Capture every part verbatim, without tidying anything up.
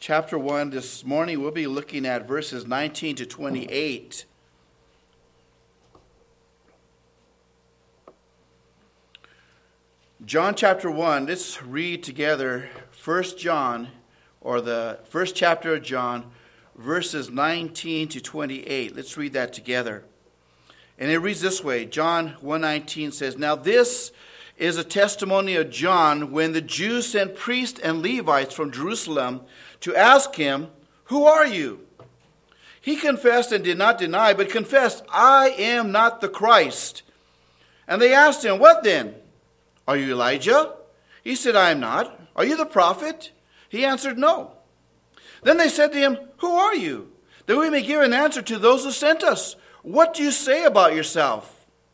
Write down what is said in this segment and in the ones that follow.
chapter one. This morning we'll be looking at verses nineteen to twenty-eight. John chapter one, let's read together First John, or the first chapter of John, verses nineteen to twenty-eight. Let's read that together. And it reads this way. John one nineteen says, "Now this is a testimony of John when the Jews sent priests and Levites from Jerusalem to ask him, 'Who are you?' He confessed and did not deny, but confessed, 'I am not the Christ.' And they asked him, 'What then? Are you Elijah?' He said, 'I am not.' 'Are you the prophet?' He answered, 'No.' Then they said to him, 'Who are you? That we may give an answer to those who sent us. What do you say about yourself?'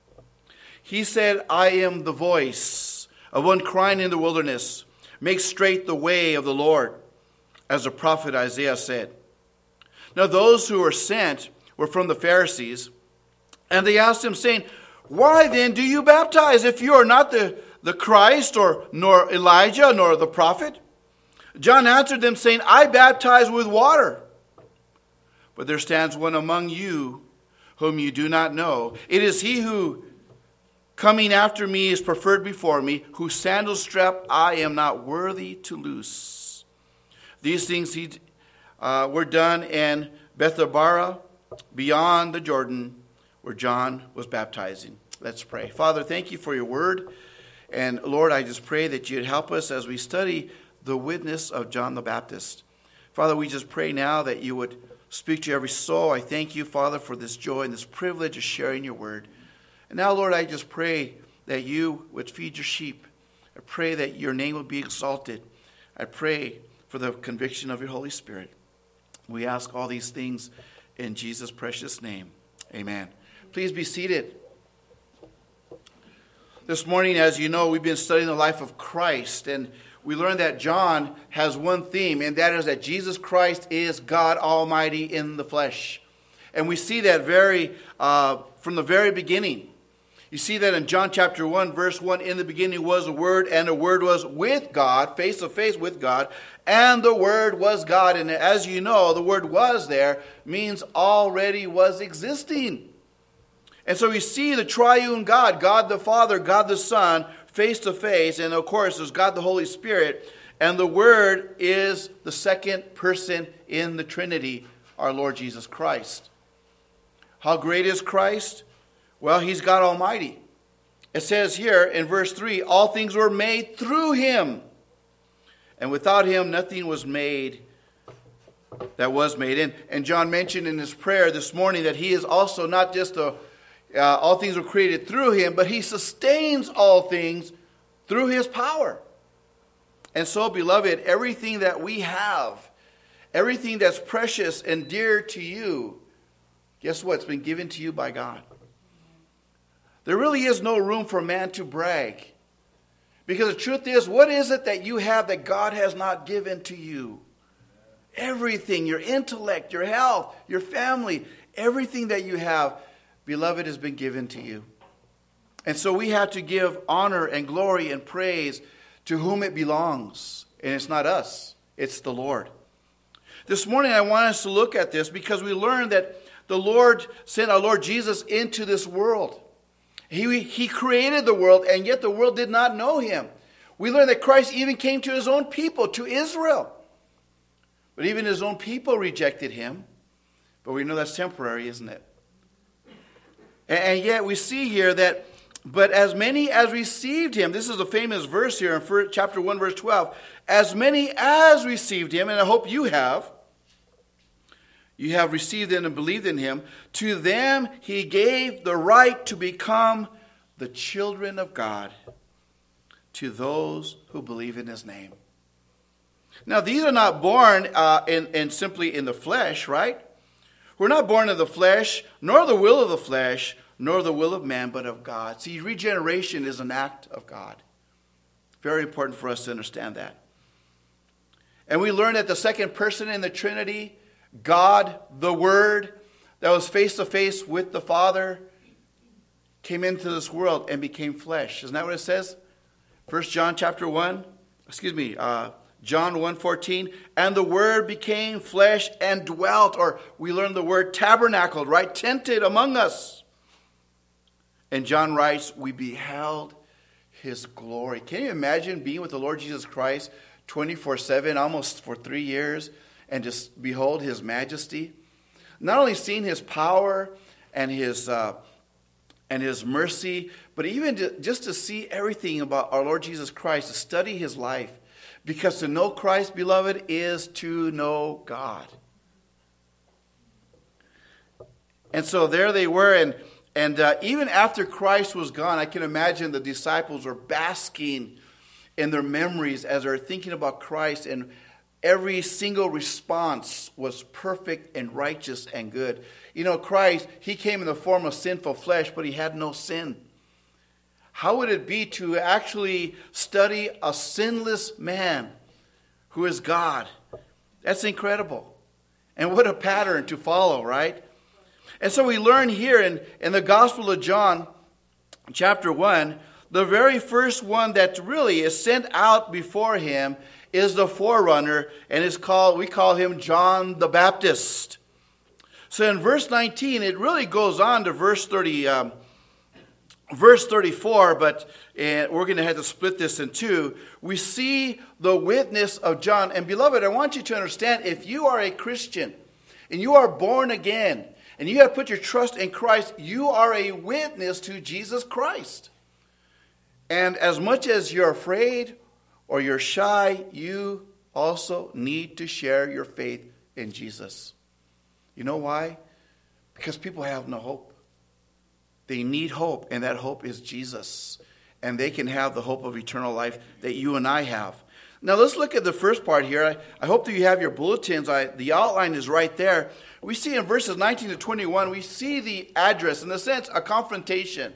He said, 'I am the voice of one crying in the wilderness, make straight the way of the Lord,' as the prophet Isaiah said." Now those who were sent were from the Pharisees, and they asked him, saying, "Why then do you baptize if you are not the, the Christ, or nor Elijah, nor the prophet?" John answered them, saying, "I baptize with water, but there stands one among you whom you do not know. It is he who coming after me is preferred before me, whose sandal strap I am not worthy to loose." These things he, uh, were done in Bethabara, beyond the Jordan, where John was baptizing. Let's pray. Father, thank you for your word. And Lord, I just pray that you'd help us as we study the witness of John the Baptist. Father, we just pray now that you would speak to every soul. I thank you, Father, for this joy and this privilege of sharing your word. And now, Lord, I just pray that you would feed your sheep. I pray that your name would be exalted. I pray for the conviction of your Holy Spirit. We ask all these things in Jesus' precious name. Amen. Please be seated. This morning, as you know, we've been studying the life of Christ, and we learned that John has one theme, and that is that Jesus Christ is God Almighty in the flesh. And we see that very uh, from the very beginning. You see that in John chapter one, verse one, "In the beginning was a Word, and the Word was with God," face to face with God, "and the Word was God." And as you know, the word "was" there means already was existing. And so we see the triune God, God the Father, God the Son, face to face. And of course, there's God the Holy Spirit. And the Word is the second person in the Trinity, our Lord Jesus Christ. How great is Christ? Well, he's God Almighty. It says here in verse three, "All things were made through him, and without him nothing was made that was made." And, and John mentioned in his prayer this morning that he is also not just a, uh, all things were created through him, but he sustains all things through his power. And so, beloved, everything that we have, everything that's precious and dear to you, guess what? It's been given to you by God. There really is no room for man to brag. Because the truth is, what is it that you have that God has not given to you? Everything, your intellect, your health, your family, everything that you have, beloved, has been given to you. And so we have to give honor and glory and praise to whom it belongs. And it's not us, it's the Lord. This morning I want us to look at this because we learned that the Lord sent our Lord Jesus into this world. He, he created the world, and yet the world did not know him. We learn that Christ even came to his own people, to Israel. But even his own people rejected him. But we know that's temporary, isn't it? And, and yet we see here that, "But as many as received him," this is a famous verse here in chapter one, verse twelve. "As many as received him," and I hope you have, you have received him and believed in him, "to them he gave the right to become the children of God, to those who believe in his name." Now, these are not born uh, in, in simply in the flesh, right? We're not born of the flesh, nor the will of the flesh, nor the will of man, but of God. See, regeneration is an act of God. Very important for us to understand that. And we learn that the second person in the Trinity, God, the Word, that was face to face with the Father, came into this world and became flesh. Isn't that what it says? First John chapter one, excuse me, uh, John one fourteen, and the Word became flesh and dwelt, or we learn the word tabernacled, right? Tented among us. And John writes, we beheld his glory. Can you imagine being with the Lord Jesus Christ twenty-four seven, almost for three years, and just behold his majesty? Not only seeing his power and his uh, and his mercy, but even to, just to see everything about our Lord Jesus Christ, to study his life. Because to know Christ, beloved, is to know God. And so there they were, and, and uh, even after Christ was gone, I can imagine the disciples were basking in their memories as they're thinking about Christ, and every single response was perfect and righteous and good. You know, Christ, he came in the form of sinful flesh, but he had no sin. How would it be to actually study a sinless man who is God? That's incredible. And what a pattern to follow, right? And so we learn here in, in the Gospel of John, chapter one, the very first one that really is sent out before him is the forerunner, and is called, we call him John the Baptist. So in verse nineteen, it really goes on to verse thirty, um, verse thirty-four, but uh, we're going to have to split this in two. We see the witness of John. And beloved, I want you to understand, if you are a Christian and you are born again and you have put your trust in Christ, you are a witness to Jesus Christ. And as much as you're afraid or you're shy, you also need to share your faith in Jesus. You know why? Because people have no hope. They need hope, and that hope is Jesus. And they can have the hope of eternal life that you and I have. Now let's look at the first part here. I, I hope that you have your bulletins. I, the outline is right there. We see in verses nineteen to twenty-one, we see the address, in a sense, a confrontation.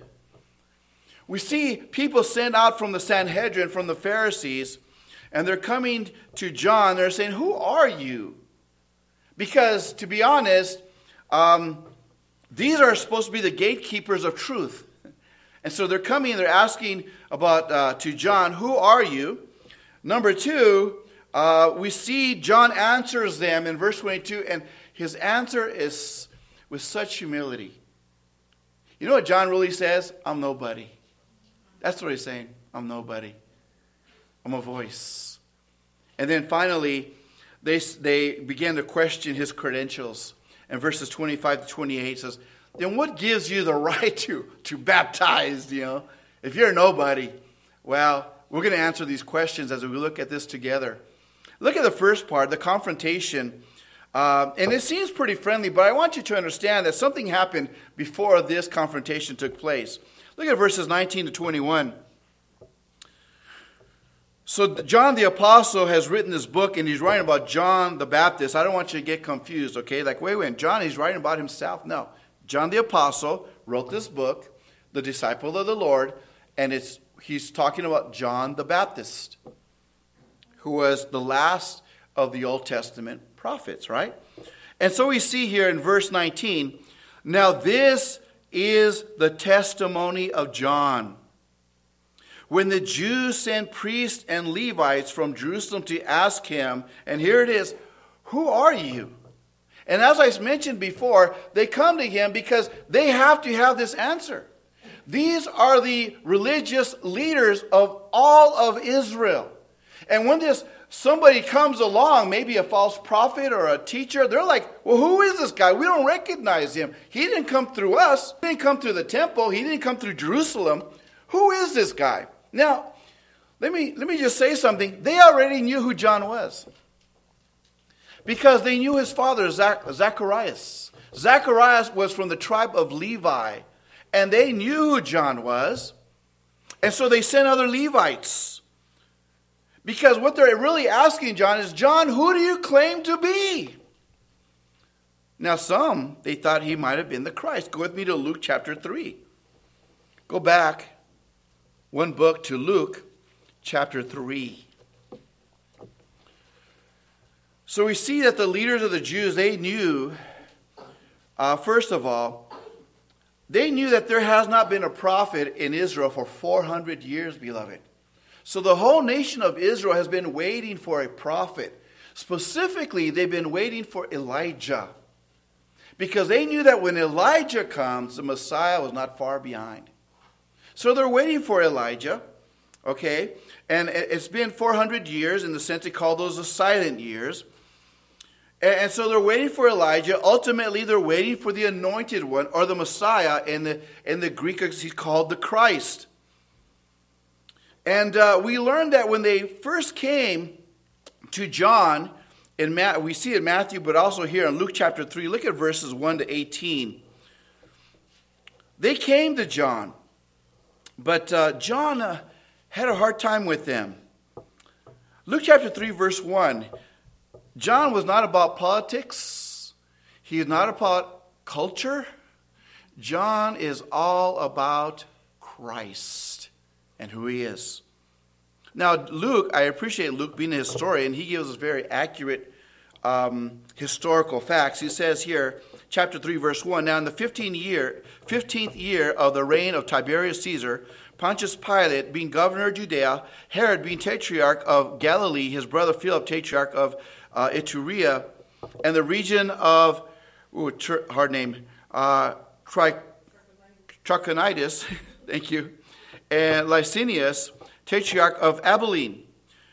We see people sent out from the Sanhedrin, from the Pharisees, and they're coming to John. They're saying, who are you? Because, to be honest, um, these are supposed to be the gatekeepers of truth. And so they're coming and they're asking about uh, to John, who are you? Number two, uh, we see John answers them in verse twenty-two, and his answer is with such humility. You know what John really says? I'm nobody. That's what he's saying. I'm nobody. I'm a voice. And then finally, they, they began to question his credentials. And verses twenty-five to twenty-eight says, then what gives you the right to, to baptize, you know? If you're nobody, well, we're going to answer these questions as we look at this together. Look at the first part, the confrontation. Uh, and it seems pretty friendly, but I want you to understand that something happened before this confrontation took place. Look at verses nineteen to twenty-one. So John the Apostle has written this book, and he's writing about John the Baptist. I don't want you to get confused, okay? Like, wait, wait, John, he's writing about himself? No. John the Apostle wrote this book, the disciple of the Lord, and it's he's talking about John the Baptist, who was the last of the Old Testament prophets, right? And so we see here in verse nineteen, now this is the testimony of John. When the Jews sent priests and Levites from Jerusalem to ask him, and here it is, who are you? And as I mentioned before, they come to him because they have to have this answer. These are the religious leaders of all of Israel. And when this somebody comes along, maybe a false prophet or a teacher, they're like, well, who is this guy? We don't recognize him. He didn't come through us. He didn't come through the temple. He didn't come through Jerusalem. Who is this guy? Now, let me, let me just say something. They already knew who John was, because they knew his father, Zach, Zacharias. Zacharias was from the tribe of Levi, and they knew who John was. And so they sent other Levites. Because what they're really asking John is, John, who do you claim to be? Now some, they thought he might have been the Christ. Go with me to Luke chapter three. Go back one book to Luke chapter three. So we see that the leaders of the Jews, they knew, uh, first of all, they knew that there has not been a prophet in Israel for four hundred years, beloved. So the whole nation of Israel has been waiting for a prophet. Specifically, they've been waiting for Elijah. Because they knew that when Elijah comes, the Messiah was not far behind. So they're waiting for Elijah. Okay? And it's been four hundred years. In the sense they call those the silent years. And so they're waiting for Elijah. Ultimately, they're waiting for the anointed one, or the Messiah. In the, in the Greek, he's called the Christ. And uh, we learned that when they first came to John, in Ma- we see it in Matthew, but also here in Luke chapter three. Look at verses one to eighteen. They came to John, but uh, John uh, had a hard time with them. Luke chapter three, verse one. John was not about politics. He is not about culture. John is all about Christ and who he is. Now, Luke, I appreciate Luke being a historian. He gives us very accurate um, historical facts. He says here, chapter three, verse one, now in the fifteenth year, fifteenth year of the reign of Tiberius Caesar, Pontius Pilate being governor of Judea, Herod being tetrarch of Galilee, his brother Philip tetrarch of uh, Iturea, and the region of, ooh, tr- hard name, uh, Tri- Trachonitis, thank you, and Licinius, tetrarch of Abilene.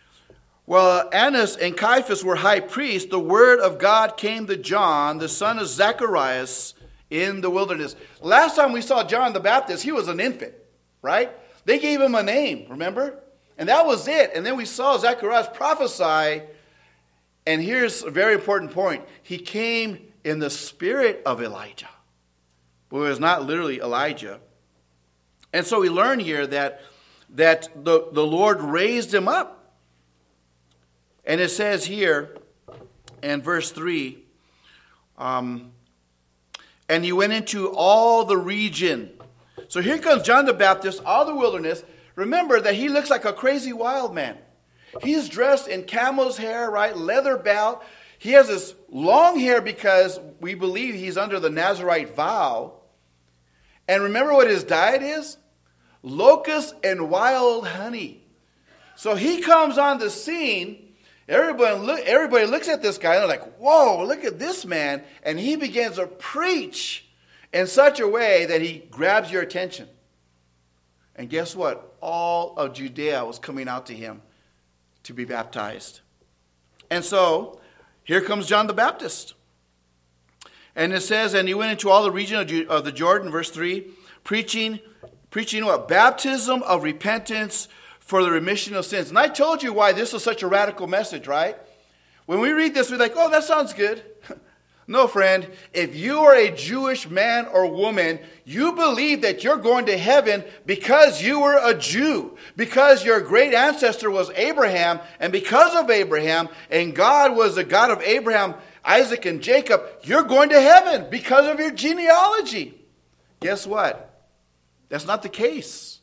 Well, Annas and Caiaphas were high priests. The word of God came to John, the son of Zacharias, in the wilderness. Last time we saw John the Baptist, he was an infant, right? They gave him a name, remember? And that was it. And then we saw Zacharias prophesy. And here's a very important point. He came in the spirit of Elijah. But it was not literally Elijah. And so we learn here that, that the, the Lord raised him up. And it says here in verse three, um, and he went into all the region. So here comes John the Baptist, all the wilderness. Remember that he looks like a crazy wild man. He's dressed in camel's hair, right? Leather belt. He has this long hair because we believe he's under the Nazirite vow. And remember what his diet is? Locusts and wild honey. So he comes on the scene. Everybody, look, everybody looks at this guy and they're like, whoa, look at this man. And he begins to preach in such a way that he grabs your attention. And guess what? All of Judea was coming out to him to be baptized. And so, here comes John the Baptist. And it says, and he went into all the region of, Ju- of the Jordan, verse three, preaching, preaching what? Baptism of repentance for the remission of sins. And I told you why this is such a radical message, right? When we read this, we're like, oh, that sounds good. No, friend, if you are a Jewish man or woman, you believe that you're going to heaven because you were a Jew, because your great ancestor was Abraham, and because of Abraham, and God was the God of Abraham, Isaac, and Jacob, you're going to heaven because of your genealogy. Guess what? That's not the case.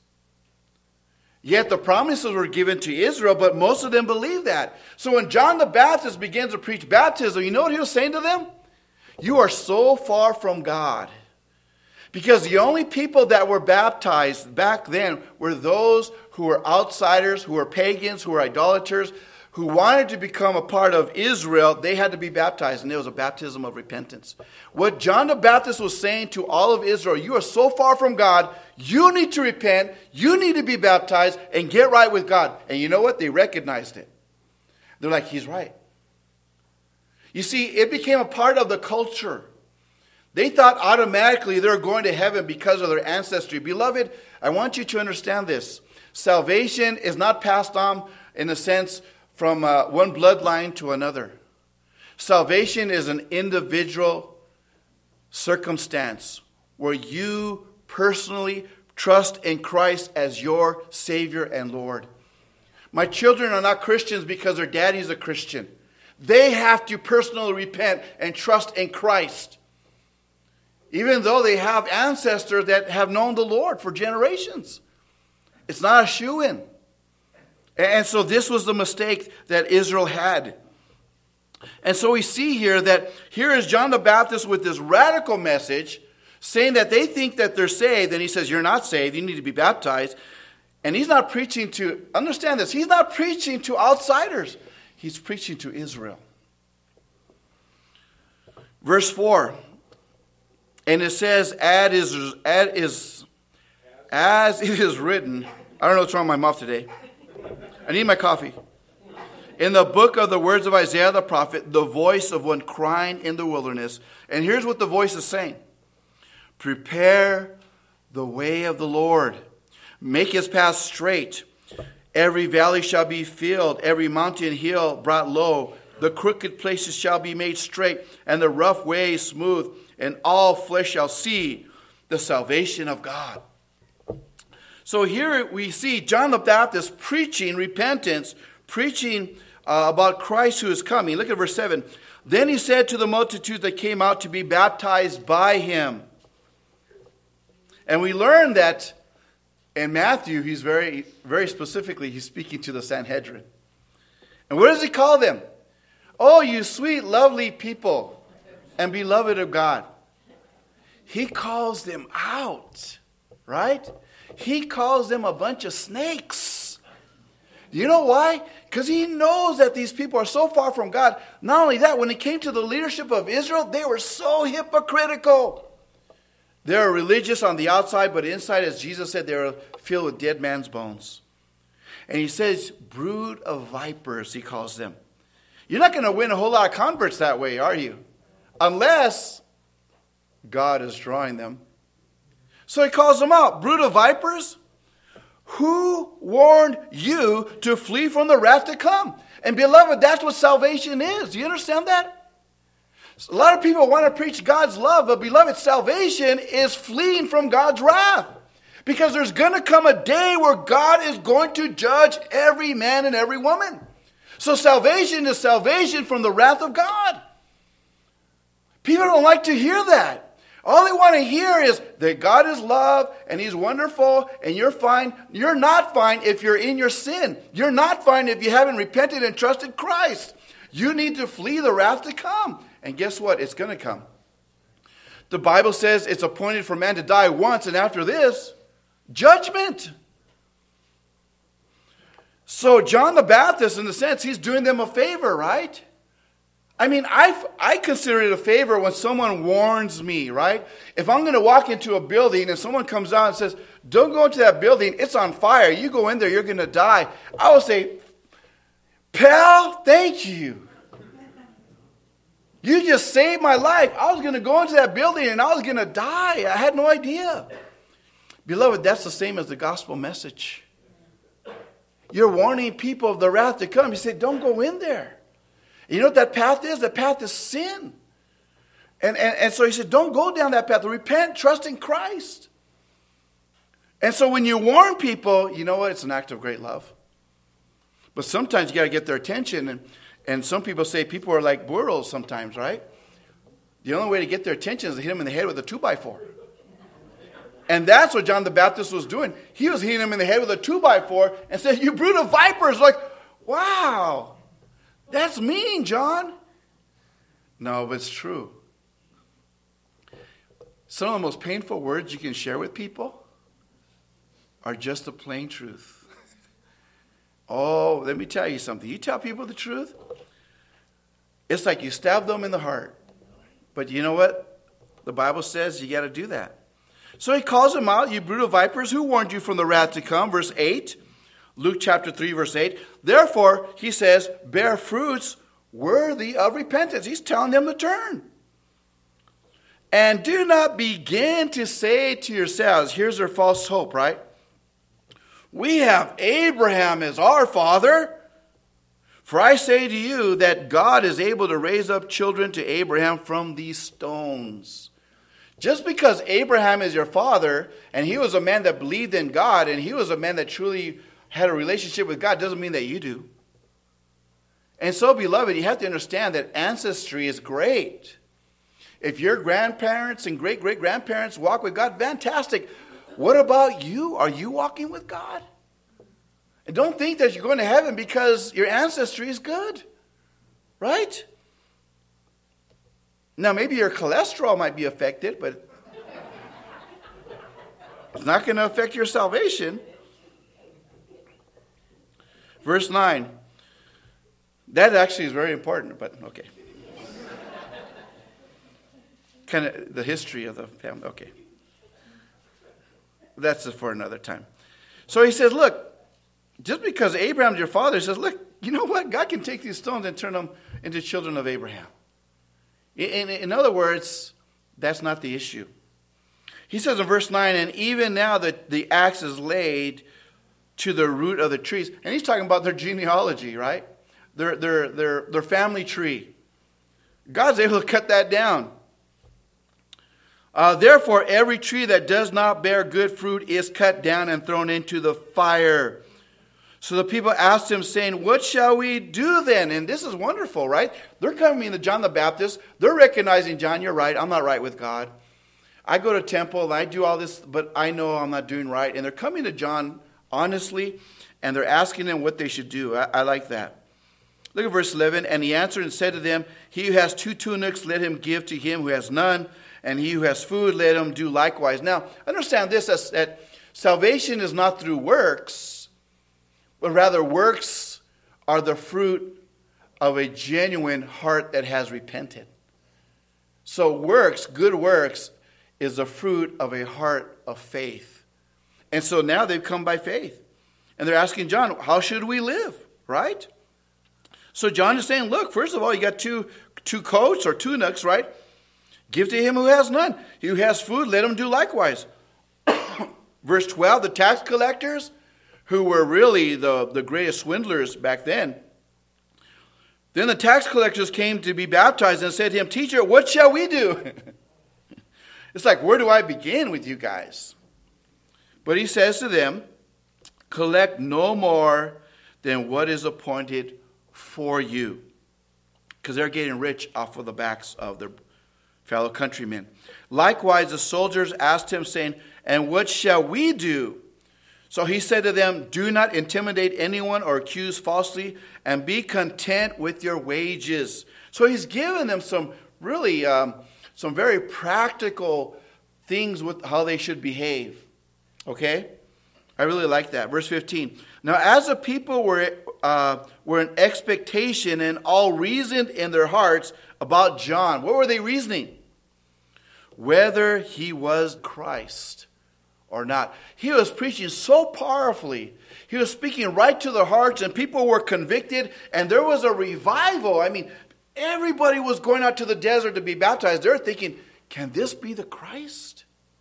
Yet the promises were given to Israel, but most of them believe that. So when John the Baptist begins to preach baptism, you know what he was saying to them? You are so far from God. Because the only people that were baptized back then were those who were outsiders, who were pagans, who were idolaters, who wanted to become a part of Israel. They had to be baptized, and it was a baptism of repentance. What John the Baptist was saying to all of Israel, you are so far from God, you need to repent, you need to be baptized, and get right with God. And you know what? They recognized it. They're like, he's right. You see, it became a part of the culture. They thought automatically they were going to heaven because of their ancestry. Beloved, I want you to understand this. Salvation is not passed on, in a sense, from uh, one bloodline to another. Salvation is an individual circumstance where you personally trust in Christ as your Savior and Lord. My children are not Christians because their daddy's a Christian. They have to personally repent and trust in Christ. Even though they have ancestors that have known the Lord for generations. It's not a shoo-in. And so this was the mistake that Israel had. And so we see here that here is John the Baptist with this radical message saying that they think that they're saved. And he says, you're not saved. You need to be baptized. And he's not preaching to, understand this, he's not preaching to outsiders. He's preaching to Israel. Verse four. And it says, as is, as is, as it is written. I don't know what's wrong with my mouth today. I need my coffee. In the book of the words of Isaiah the prophet, the voice of one crying in the wilderness. And here's what the voice is saying. Prepare the way of the Lord. Make his path straight. Every valley shall be filled. Every mountain hill brought low. The crooked places shall be made straight. And the rough ways smooth. And all flesh shall see the salvation of God. So here we see John the Baptist preaching repentance, preaching uh, about Christ who is coming. Look at verse seven. Then he said to the multitude that came out to be baptized by him. And we learn that in Matthew, he's very, very specifically, he's speaking to the Sanhedrin. And what does he call them? Oh, you sweet, lovely people and beloved of God. He calls them out, right? He calls them a bunch of snakes. You know why? Because he knows that these people are so far from God. Not only that, when it came to the leadership of Israel, they were so hypocritical. They were religious on the outside, but inside, as Jesus said, they were filled with dead man's bones. And he says, brood of vipers, he calls them. You're not going to win a whole lot of converts that way, are you? Unless God is drawing them. So he calls them out. Brood of vipers, who warned you to flee from the wrath to come? And beloved, that's what salvation is. Do you understand that? A lot of people want to preach God's love, but beloved, salvation is fleeing from God's wrath. Because there's going to come a day where God is going to judge every man and every woman. So salvation is salvation from the wrath of God. People don't like to hear that. All they want to hear is that God is love and he's wonderful and you're fine. You're not fine if you're in your sin. You're not fine if you haven't repented and trusted Christ. You need to flee the wrath to come. And guess what? It's going to come. The Bible says it's appointed for man to die once, and after this, judgment. So John the Baptist, in a sense, he's doing them a favor, right? I mean, I, I consider it a favor when someone warns me, right? If I'm going to walk into a building and someone comes out and says, don't go into that building, it's on fire. You go in there, you're going to die. I will say, pal, thank you. You just saved my life. I was going to go into that building and I was going to die. I had no idea. Beloved, that's the same as the gospel message. You're warning people of the wrath to come. You say, don't go in there. You know what that path is? The path is sin. And, and, and so he said, don't go down that path. Repent, trust in Christ. And so when you warn people, you know what? It's an act of great love. But sometimes you got to get their attention. And, and some people say people are like burros sometimes, right? The only way to get their attention is to hit them in the head with a two by four. And that's what John the Baptist was doing. He was hitting them in the head with a two by four and said, you brood of vipers. Like, wow. That's mean, John. No, but it's true. Some of the most painful words you can share with people are just the plain truth. Oh, let me tell you something. You tell people the truth, it's like you stab them in the heart. But you know what? The Bible says you got to do that. So he calls them out, you brood of vipers, who warned you from the wrath to come? Verse eight. Luke chapter three, verse eight. Therefore, he says, bear fruits worthy of repentance. He's telling them to turn. And do not begin to say to yourselves, here's their false hope, right? We have Abraham as our father. For I say to you that God is able to raise up children to Abraham from these stones. Just because Abraham is your father, and he was a man that believed in God, and he was a man that truly had a relationship with God, doesn't mean that you do. And so, beloved, you have to understand that ancestry is great. If your grandparents and great-great-grandparents walk with God, fantastic. What about you? Are you walking with God? And don't think that you're going to heaven because your ancestry is good. Right? Now, maybe your cholesterol might be affected, but it's not going to affect your salvation. Verse nine. That actually is very important, but okay. Kind of the history of the family. Okay. That's for another time. So he says, look, just because Abraham's your father, he says, look, you know what? God can take these stones and turn them into children of Abraham. In, in other words, that's not the issue. He says in verse nine, and even now that the axe is laid to the root of the trees. And he's talking about their genealogy, right? Their, their, their, their family tree. God's able to cut that down. Uh, Therefore, every tree that does not bear good fruit is cut down and thrown into the fire. So the people asked him, saying, what shall we do then? And this is wonderful, right? They're coming to John the Baptist. They're recognizing, John, you're right. I'm not right with God. I go to temple and I do all this, but I know I'm not doing right. And they're coming to John honestly, and they're asking him what they should do. I, I like that. Look at verse eleven. And he answered and said to them, he who has two tunics, let him give to him who has none. And he who has food, let him do likewise. Now, understand this, as, that salvation is not through works, but rather works are the fruit of a genuine heart that has repented. So works, good works, is the fruit of a heart of faith. And so now they've come by faith. And they're asking John, how should we live? Right? So John is saying, look, first of all, you got two, two coats or tunics, right? Give to him who has none. He who has food, let him do likewise. Verse twelve, the tax collectors, who were really the, the greatest swindlers back then. Then the tax collectors came to be baptized and said to him, teacher, what shall we do? It's like, where do I begin with you guys? But he says to them, collect no more than what is appointed for you. Because they're getting rich off of the backs of their fellow countrymen. Likewise, the soldiers asked him, saying, and what shall we do? So he said to them, do not intimidate anyone or accuse falsely, and be content with your wages. So he's given them some really, um, some very practical things with how they should behave. Okay? I really like that. Verse fifteen. Now as the people were, uh, were in expectation and all reasoned in their hearts about John. What were they reasoning? Whether he was Christ or not. He was preaching so powerfully. He was speaking right to their hearts, and people were convicted, and there was a revival. I mean, everybody was going out to the desert to be baptized. They're thinking, can this be the Christ?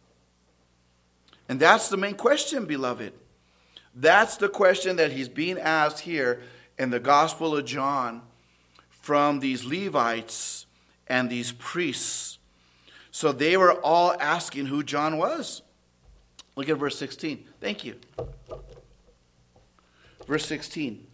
And that's the main question, beloved. That's the question that he's being asked here in the Gospel of John from these Levites and these priests. So they were all asking who John was. Look at verse sixteen. Thank you. Verse sixteen.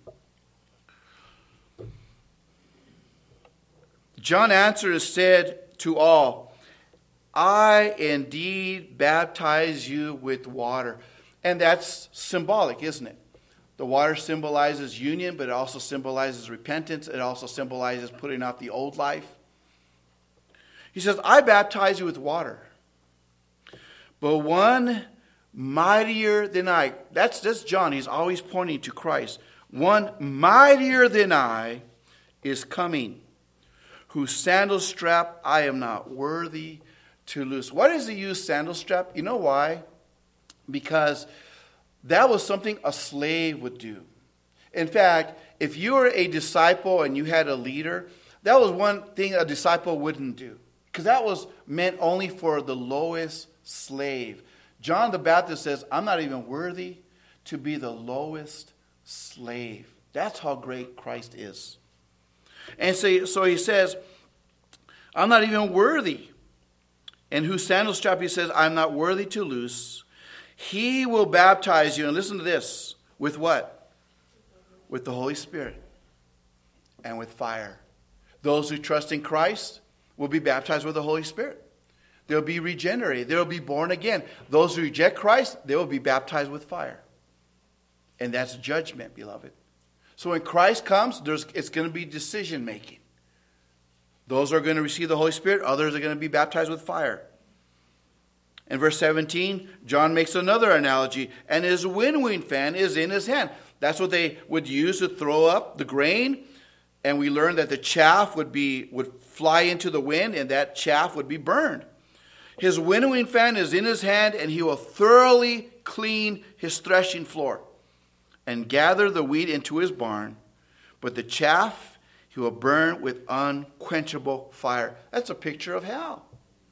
John answered and said to all, I indeed baptize you with water. And that's symbolic, isn't it? The water symbolizes union, but it also symbolizes repentance. It also symbolizes putting out the old life. He says, I baptize you with water. But one mightier than I, that's, that's John. He's always pointing to Christ. One mightier than I is coming, whose sandal strap I am not worthy to loose. Why does he use sandal strap? You know why? Because that was something a slave would do. In fact, if you were a disciple and you had a leader, that was one thing a disciple wouldn't do. Because that was meant only for the lowest slave. John the Baptist says, I'm not even worthy to be the lowest slave. That's how great Christ is. And so, so he says, I'm not even worthy. And whose sandal strap he says, I'm not worthy to loose. He will baptize you, and listen to this, with what? With the Holy Spirit and with fire. Those who trust in Christ will be baptized with the Holy Spirit. They'll be regenerated. They'll be born again. Those who reject Christ, they will be baptized with fire. And that's judgment, beloved. So when Christ comes, there's, it's going to be decision making. Those are going to receive the Holy Spirit. Others are going to be baptized with fire. In verse seventeen, John makes another analogy. And his winnowing fan is in his hand. That's what they would use to throw up the grain. And we learned that the chaff would be would fly into the wind, and that chaff would be burned. His winnowing fan is in his hand, and he will thoroughly clean his threshing floor and gather the wheat into his barn. But the chaff he will burn with unquenchable fire. That's a picture of hell.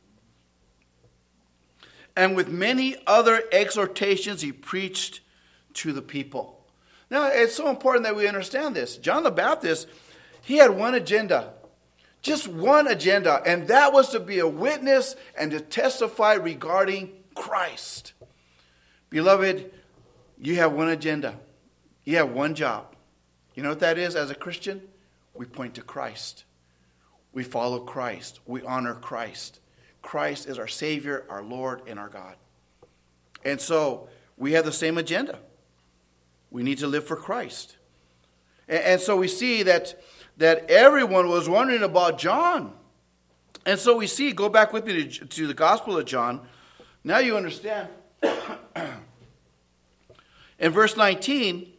And with many other exhortations, he preached to the people. Now, it's so important that we understand this. John the Baptist, he had one agenda. Just one agenda. And that was to be a witness and to testify regarding Christ. Beloved, you have one agenda. You have one job. You know what that is as a Christian? We point to Christ. We follow Christ. We honor Christ. Christ is our Savior, our Lord, and our God. And so we have the same agenda. We need to live for Christ. And, and so we see that, that everyone was wondering about John. And so we see, go back with me to, to the Gospel of John. Now you understand. In verse nineteen,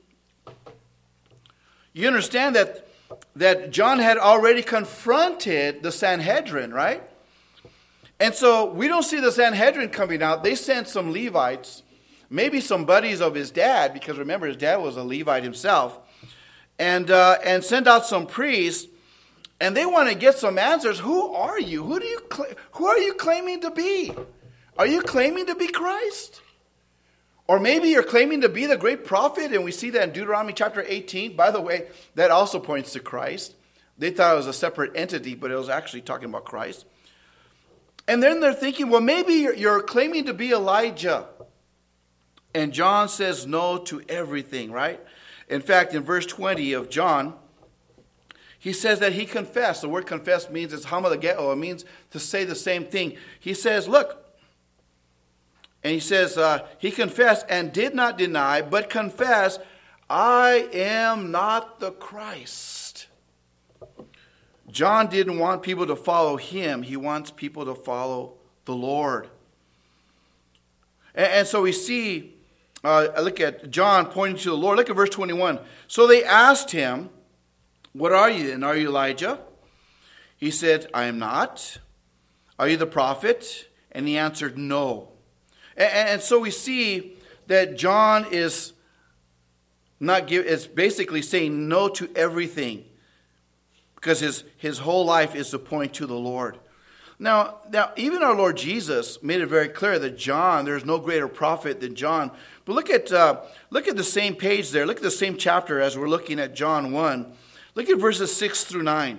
you understand that, that John had already confronted the Sanhedrin, right? And so we don't see the Sanhedrin coming out. They sent some Levites, maybe some buddies of his dad, because remember his dad was a Levite himself, and uh, and send out some priests, and they want to get some answers. Who are you? Who do you cl- who are you claiming to be? Are you claiming to be Christ? Or maybe you're claiming to be the great prophet, and we see that in Deuteronomy chapter eighteen. By the way, that also points to Christ. They thought it was a separate entity, but it was actually talking about Christ. And then they're thinking, well, maybe you're, you're claiming to be Elijah. And John says no to everything, right? In fact, in verse twenty of John, he says that he confessed. The word confess means it's homologeo. It means to say the same thing. He says, look, and he says, uh, he confessed and did not deny, but confess, I am not the Christ. John didn't want people to follow him. He wants people to follow the Lord. And, and so we see, uh, look at John pointing to the Lord. Look at verse twenty-one. So they asked him, what are you then? Are you Elijah? He said, I am not. Are you the prophet? And he answered, no. And, and so we see that John is not give, is basically saying no to everything. Because his, his whole life is to point to the Lord. Now, now, even our Lord Jesus made it very clear that John, there's no greater prophet than John. But look at uh, look at the same page there. Look at the same chapter as we're looking at John one. Look at verses six through nine.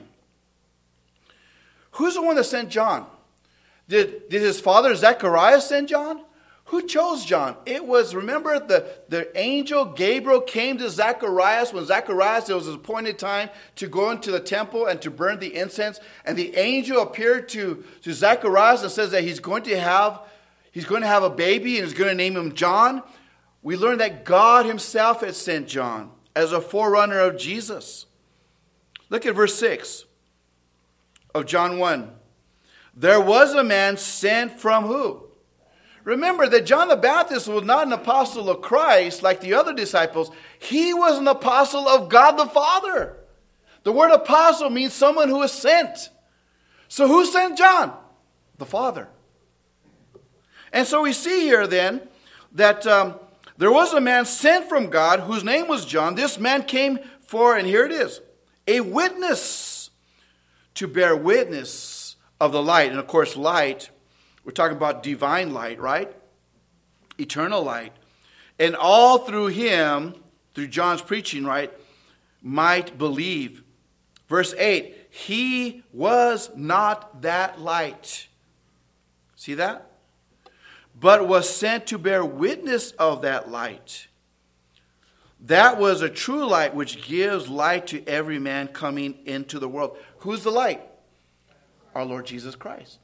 Who's the one that sent John? Did, did his father Zechariah send John? Who chose John? It was, remember, the, the angel Gabriel came to Zacharias when Zacharias, it was his appointed time to go into the temple and to burn the incense. And the angel appeared to, to Zacharias and says that he's going to have he's going to have a baby and he's going to name him John. We learned that God himself had sent John as a forerunner of Jesus. Look at verse six of John one. There was a man sent from who? Remember that John the Baptist was not an apostle of Christ like the other disciples. He was an apostle of God the Father. The word apostle means someone who is sent. So who sent John? The Father. And so we see here then that um, there was a man sent from God whose name was John. This man came for, and here it is, a witness to bear witness of the light. And of course, light, we're talking about divine light, right? Eternal light. And all through him, through John's preaching, right, might believe. Verse eight, he was not that light. See that? But was sent to bear witness of that light. That was a true light which gives light to every man coming into the world. Who's the light? Our Lord Jesus Christ.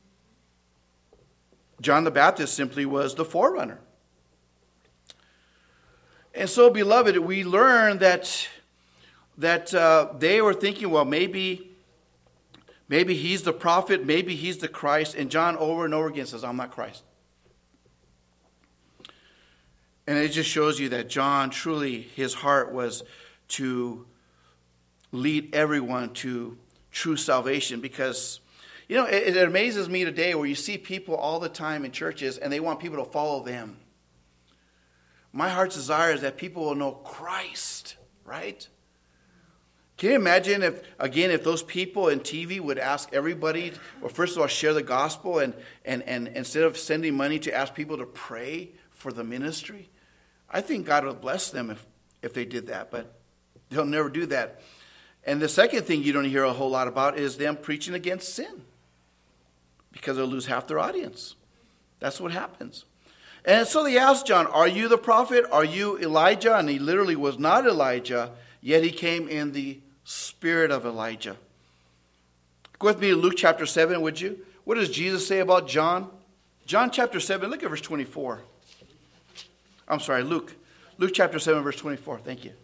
John the Baptist simply was the forerunner. And so, beloved, we learn that, that uh, they were thinking, well, maybe, maybe he's the prophet, maybe he's the Christ. And John over and over again says, I'm not Christ. And it just shows you that John, truly, his heart was to lead everyone to true salvation. Because, you know, it, it amazes me today where you see people all the time in churches and they want people to follow them. My heart's desire is that people will know Christ, right? Can you imagine if, again, if those people in T V would ask everybody, well, first of all, share the gospel, and, and, and instead of sending money to ask people to pray for the ministry? I think God would bless them if, if they did that, but they'll never do that. And the second thing you don't hear a whole lot about is them preaching against sin, because they'll lose half their audience. That's what happens. And so they asked John, are you the prophet? Are you Elijah? And he literally was not Elijah, yet he came in the spirit of Elijah. Go with me to Luke chapter seven, would you? What does Jesus say about John? John chapter seven, look at verse twenty-four. I'm sorry, Luke. Luke chapter seven, verse twenty-four. Thank you.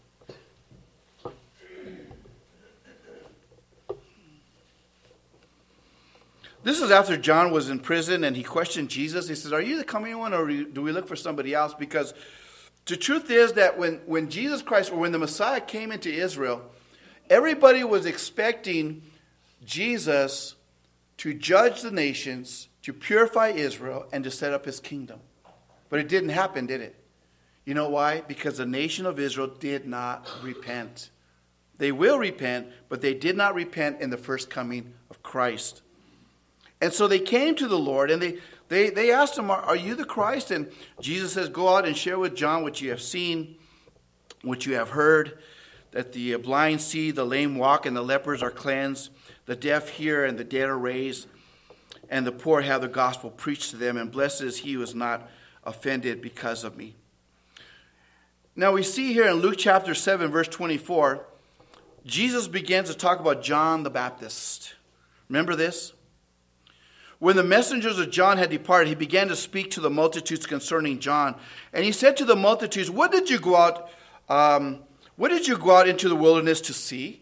This is after John was in prison and he questioned Jesus. He says, are you the coming one, or do we look for somebody else? Because the truth is that when, when Jesus Christ, or when the Messiah came into Israel, everybody was expecting Jesus to judge the nations, to purify Israel, and to set up his kingdom. But it didn't happen, did it? You know why? Because the nation of Israel did not repent. They will repent, but they did not repent in the first coming of Christ. And so they came to the Lord, and they, they, they asked him, are, are you the Christ? And Jesus says, go out and share with John what you have seen, what you have heard, that the blind see, the lame walk, and the lepers are cleansed, the deaf hear, and the dead are raised, and the poor have the gospel preached to them, and blessed is he who is not offended because of me. Now we see here in Luke chapter seven, verse twenty-four, Jesus begins to talk about John the Baptist. Remember this? When the messengers of John had departed, he began to speak to the multitudes concerning John. And he said to the multitudes, what did you go out, um, what did you go out into the wilderness to see?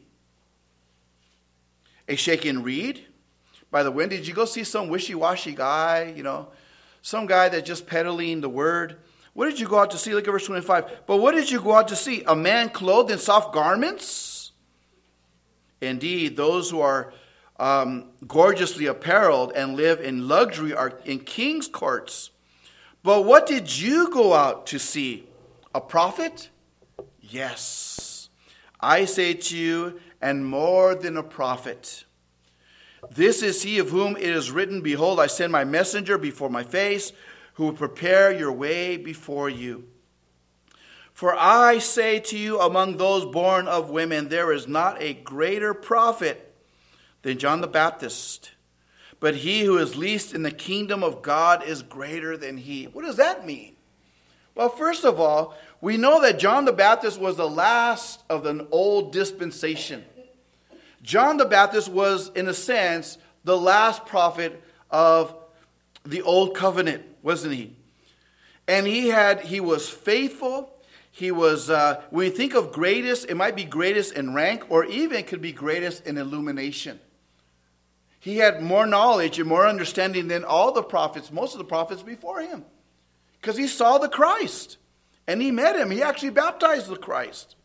A shaken reed by the wind? Did you go see some wishy-washy guy, you know, some guy that's just peddling the word? What did you go out to see? Look at verse twenty-five. But what did you go out to see? A man clothed in soft garments? Indeed, those who are um, gorgeously apparelled and live in luxury are in king's courts. But what did you go out to see? A prophet? Yes. I say to you, and more than a prophet. This is he of whom it is written, behold, I send my messenger before my face, who will prepare your way before you. For I say to you, among those born of women, there is not a greater prophet than John the Baptist. But he who is least in the kingdom of God is greater than he. What does that mean? Well, first of all, we know that John the Baptist was the last of an old dispensation. John the Baptist was, in a sense, the last prophet of the old covenant, wasn't he? And he had, he was faithful. He was, uh, when you think of greatest, it might be greatest in rank, or even it could be greatest in illumination. He had more knowledge and more understanding than all the prophets, most of the prophets before him. Because he saw the Christ. And he met him. He actually baptized the Christ.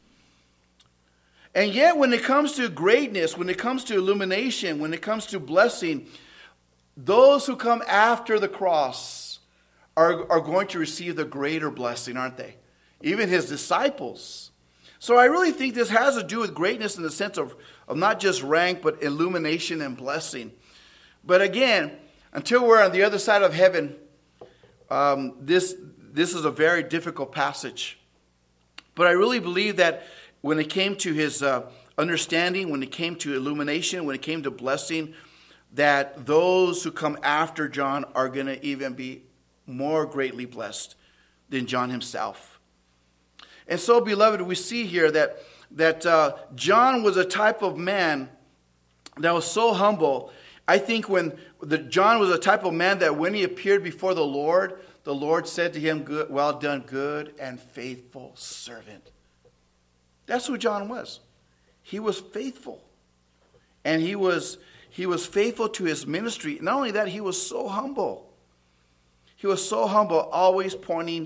And yet when it comes to greatness, when it comes to illumination, when it comes to blessing, those who come after the cross are, are going to receive the greater blessing, aren't they? Even his disciples. So I really think this has to do with greatness in the sense of, of not just rank, but illumination and blessing. But again, until we're on the other side of heaven, um, this, this is a very difficult passage. But I really believe that when it came to his uh, understanding, when it came to illumination, when it came to blessing, that those who come after John are going to even be more greatly blessed than John himself. And so, beloved, we see here that, that uh, John was a type of man that was so humble. I think when the, John was a type of man that when he appeared before the Lord, the Lord said to him, good, well done, good and faithful servant. That's who John was. He was faithful. And he was, he was faithful to his ministry. Not only that, he was so humble. He was so humble, always pointing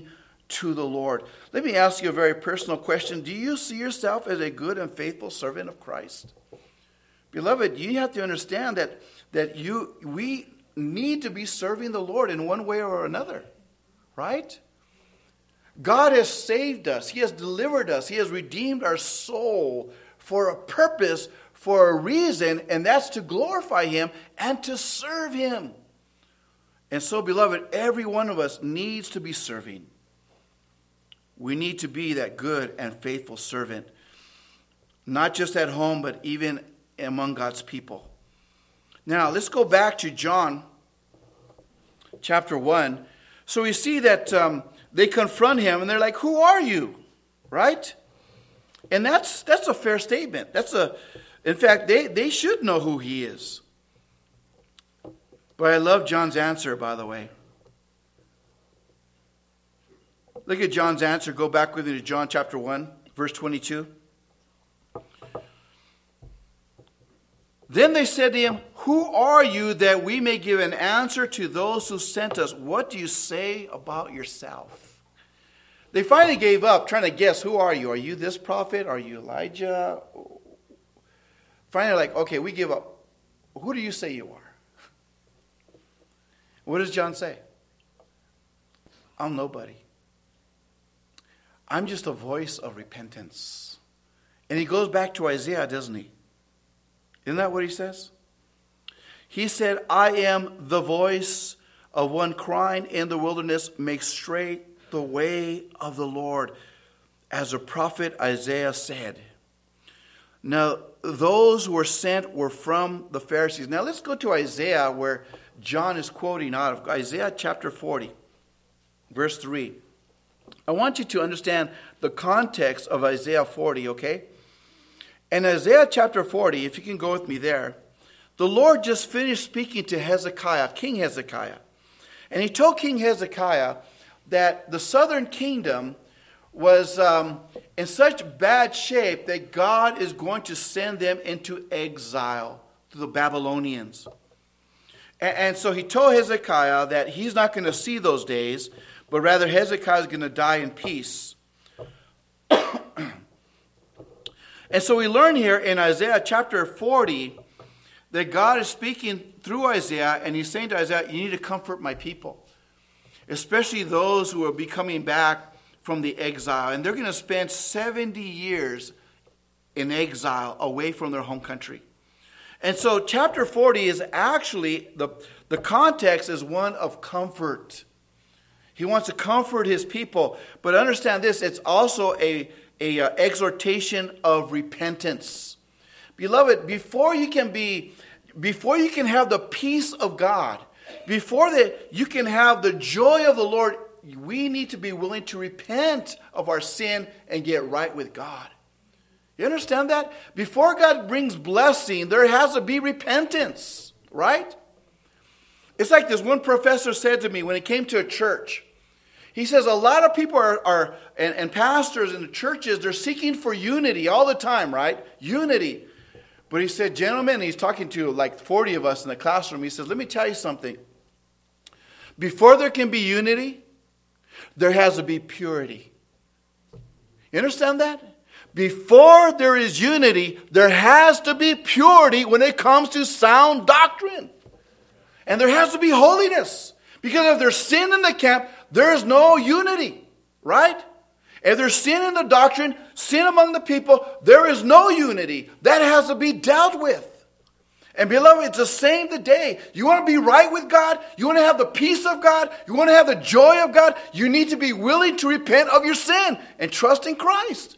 to the Lord. Let me ask you a very personal question. Do you see yourself as a good and faithful servant of Christ? Beloved, you have to understand that, that you we need to be serving the Lord in one way or another, right? God has saved us. He has delivered us. He has redeemed our soul for a purpose, for a reason, and that's to glorify Him and to serve Him. And so, beloved, every one of us needs to be serving. We need to be that good and faithful servant, not just at home, but even among God's people. Now, let's go back to John chapter one. So we see that um, they confront him, and they're like, who are you? Right? And that's that's a fair statement. That's a, in fact, they, they should know who he is. But I love John's answer, by the way. Look at John's answer. Go back with me to John chapter one, verse twenty-two. Then they said to him, who are you, that we may give an answer to those who sent us? What do you say about yourself? They finally gave up trying to guess, who are you? Are you this prophet? Are you Elijah? Finally, like, okay, we give up. Who do you say you are? What does John say? I'm nobody. I'm just a voice of repentance. And he goes back to Isaiah, doesn't he? Isn't that what he says? He said, I am the voice of one crying in the wilderness, make straight the way of the Lord, as the prophet Isaiah said. Now, those who were sent were from the Pharisees. Now, let's go to Isaiah, where John is quoting out of Isaiah chapter forty, verse three. I want you to understand the context of Isaiah forty, okay? In Isaiah chapter forty, if you can go with me there, the Lord just finished speaking to Hezekiah, King Hezekiah. And he told King Hezekiah that the southern kingdom was um, in such bad shape that God is going to send them into exile to the Babylonians. And, and so he told Hezekiah that he's not going to see those days, but rather Hezekiah is going to die in peace. And so we learn here in Isaiah chapter forty that God is speaking through Isaiah, and he's saying to Isaiah, you need to comfort my people, especially those who will be coming back from the exile. And they're going to spend seventy years in exile away from their home country. And so chapter forty is actually, the, the context is one of comfort. He wants to comfort his people. But understand this, it's also a, a uh, exhortation of repentance. Beloved, before you can be, before you can have the peace of God, before that you can have the joy of the Lord, we need to be willing to repent of our sin and get right with God. You understand that? Before God brings blessing, there has to be repentance, right? It's like this one professor said to me when he came to a church. He says a lot of people are, are and, and pastors in the churches, they're seeking for unity all the time, right? Unity. But he said, gentlemen, he's talking to like forty of us in the classroom. He says, let me tell you something. Before there can be unity, there has to be purity. You understand that? Before there is unity, there has to be purity when it comes to sound doctrine. And there has to be holiness. Because if there's sin in the camp, there is no unity. Right? If there's sin in the doctrine, sin among the people, there is no unity. That has to be dealt with. And beloved, it's the same today. You want to be right with God? You want to have the peace of God? You want to have the joy of God? You need to be willing to repent of your sin and trust in Christ.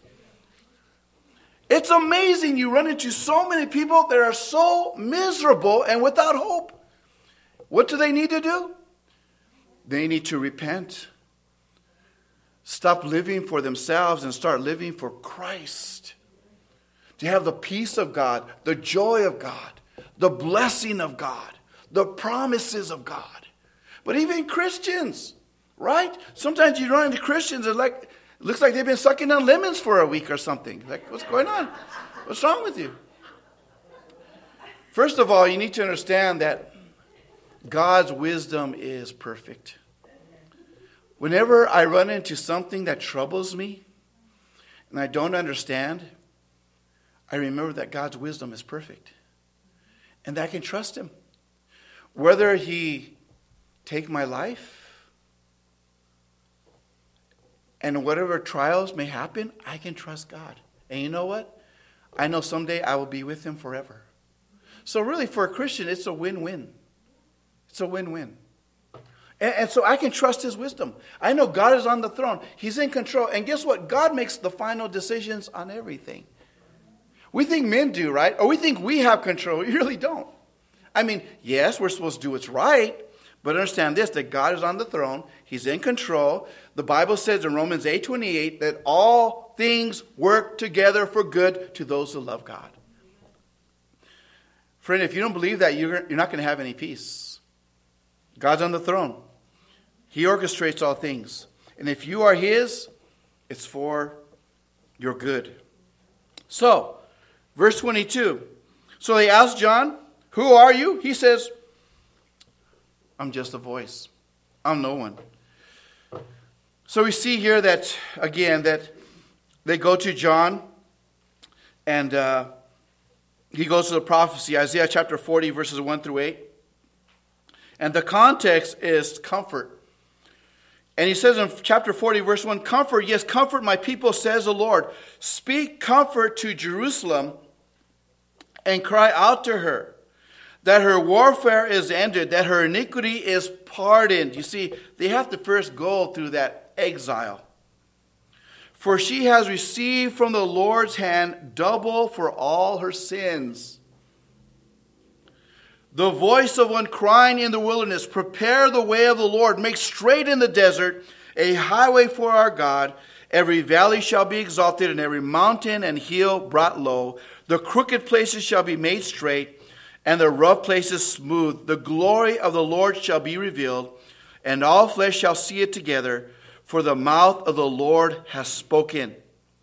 It's amazing you run into so many people that are so miserable and without hope. What do they need to do? They need to repent. Stop living for themselves and start living for Christ. To have the peace of God, the joy of God, the blessing of God, the promises of God. But even Christians, right? Sometimes you run into Christians and like, it looks like they've been sucking on lemons for a week or something. Like, what's going on? What's wrong with you? First of all, you need to understand that God's wisdom is perfect. Whenever I run into something that troubles me and I don't understand, I remember that God's wisdom is perfect and that I can trust him. Whether he take my life and whatever trials may happen, I can trust God. And you know what? I know someday I will be with him forever. So really, for a Christian, it's a win-win. It's a win-win. And, and so I can trust his wisdom. I know God is on the throne. He's in control. And guess what? God makes the final decisions on everything. We think men do, right? Or we think we have control. We really don't. I mean, yes, we're supposed to do what's right. But understand this, that God is on the throne. He's in control. The Bible says in Romans eight twenty-eight that all things work together for good to those who love God. Friend, if you don't believe that, you're, you're not going to have any peace. God's on the throne. He orchestrates all things. And if you are his, it's for your good. So, verse twenty-two. So they asked John, who are you? He says, I'm just a voice. I'm no one. So we see here that, again, that they go to John and uh, he goes to the prophecy, Isaiah chapter forty, verses one through eight. And the context is comfort. And he says in chapter forty, verse one, comfort, yes, comfort my people, says the Lord. Speak comfort to Jerusalem and cry out to her that her warfare is ended, that her iniquity is pardoned. You see, they have to first go through that exile. For she has received from the Lord's hand double for all her sins. The voice of one crying in the wilderness, prepare the way of the Lord, make straight in the desert a highway for our God. Every valley shall be exalted, and every mountain and hill brought low. The crooked places shall be made straight, and the rough places smooth. The glory of the Lord shall be revealed, and all flesh shall see it together, for the mouth of the Lord has spoken.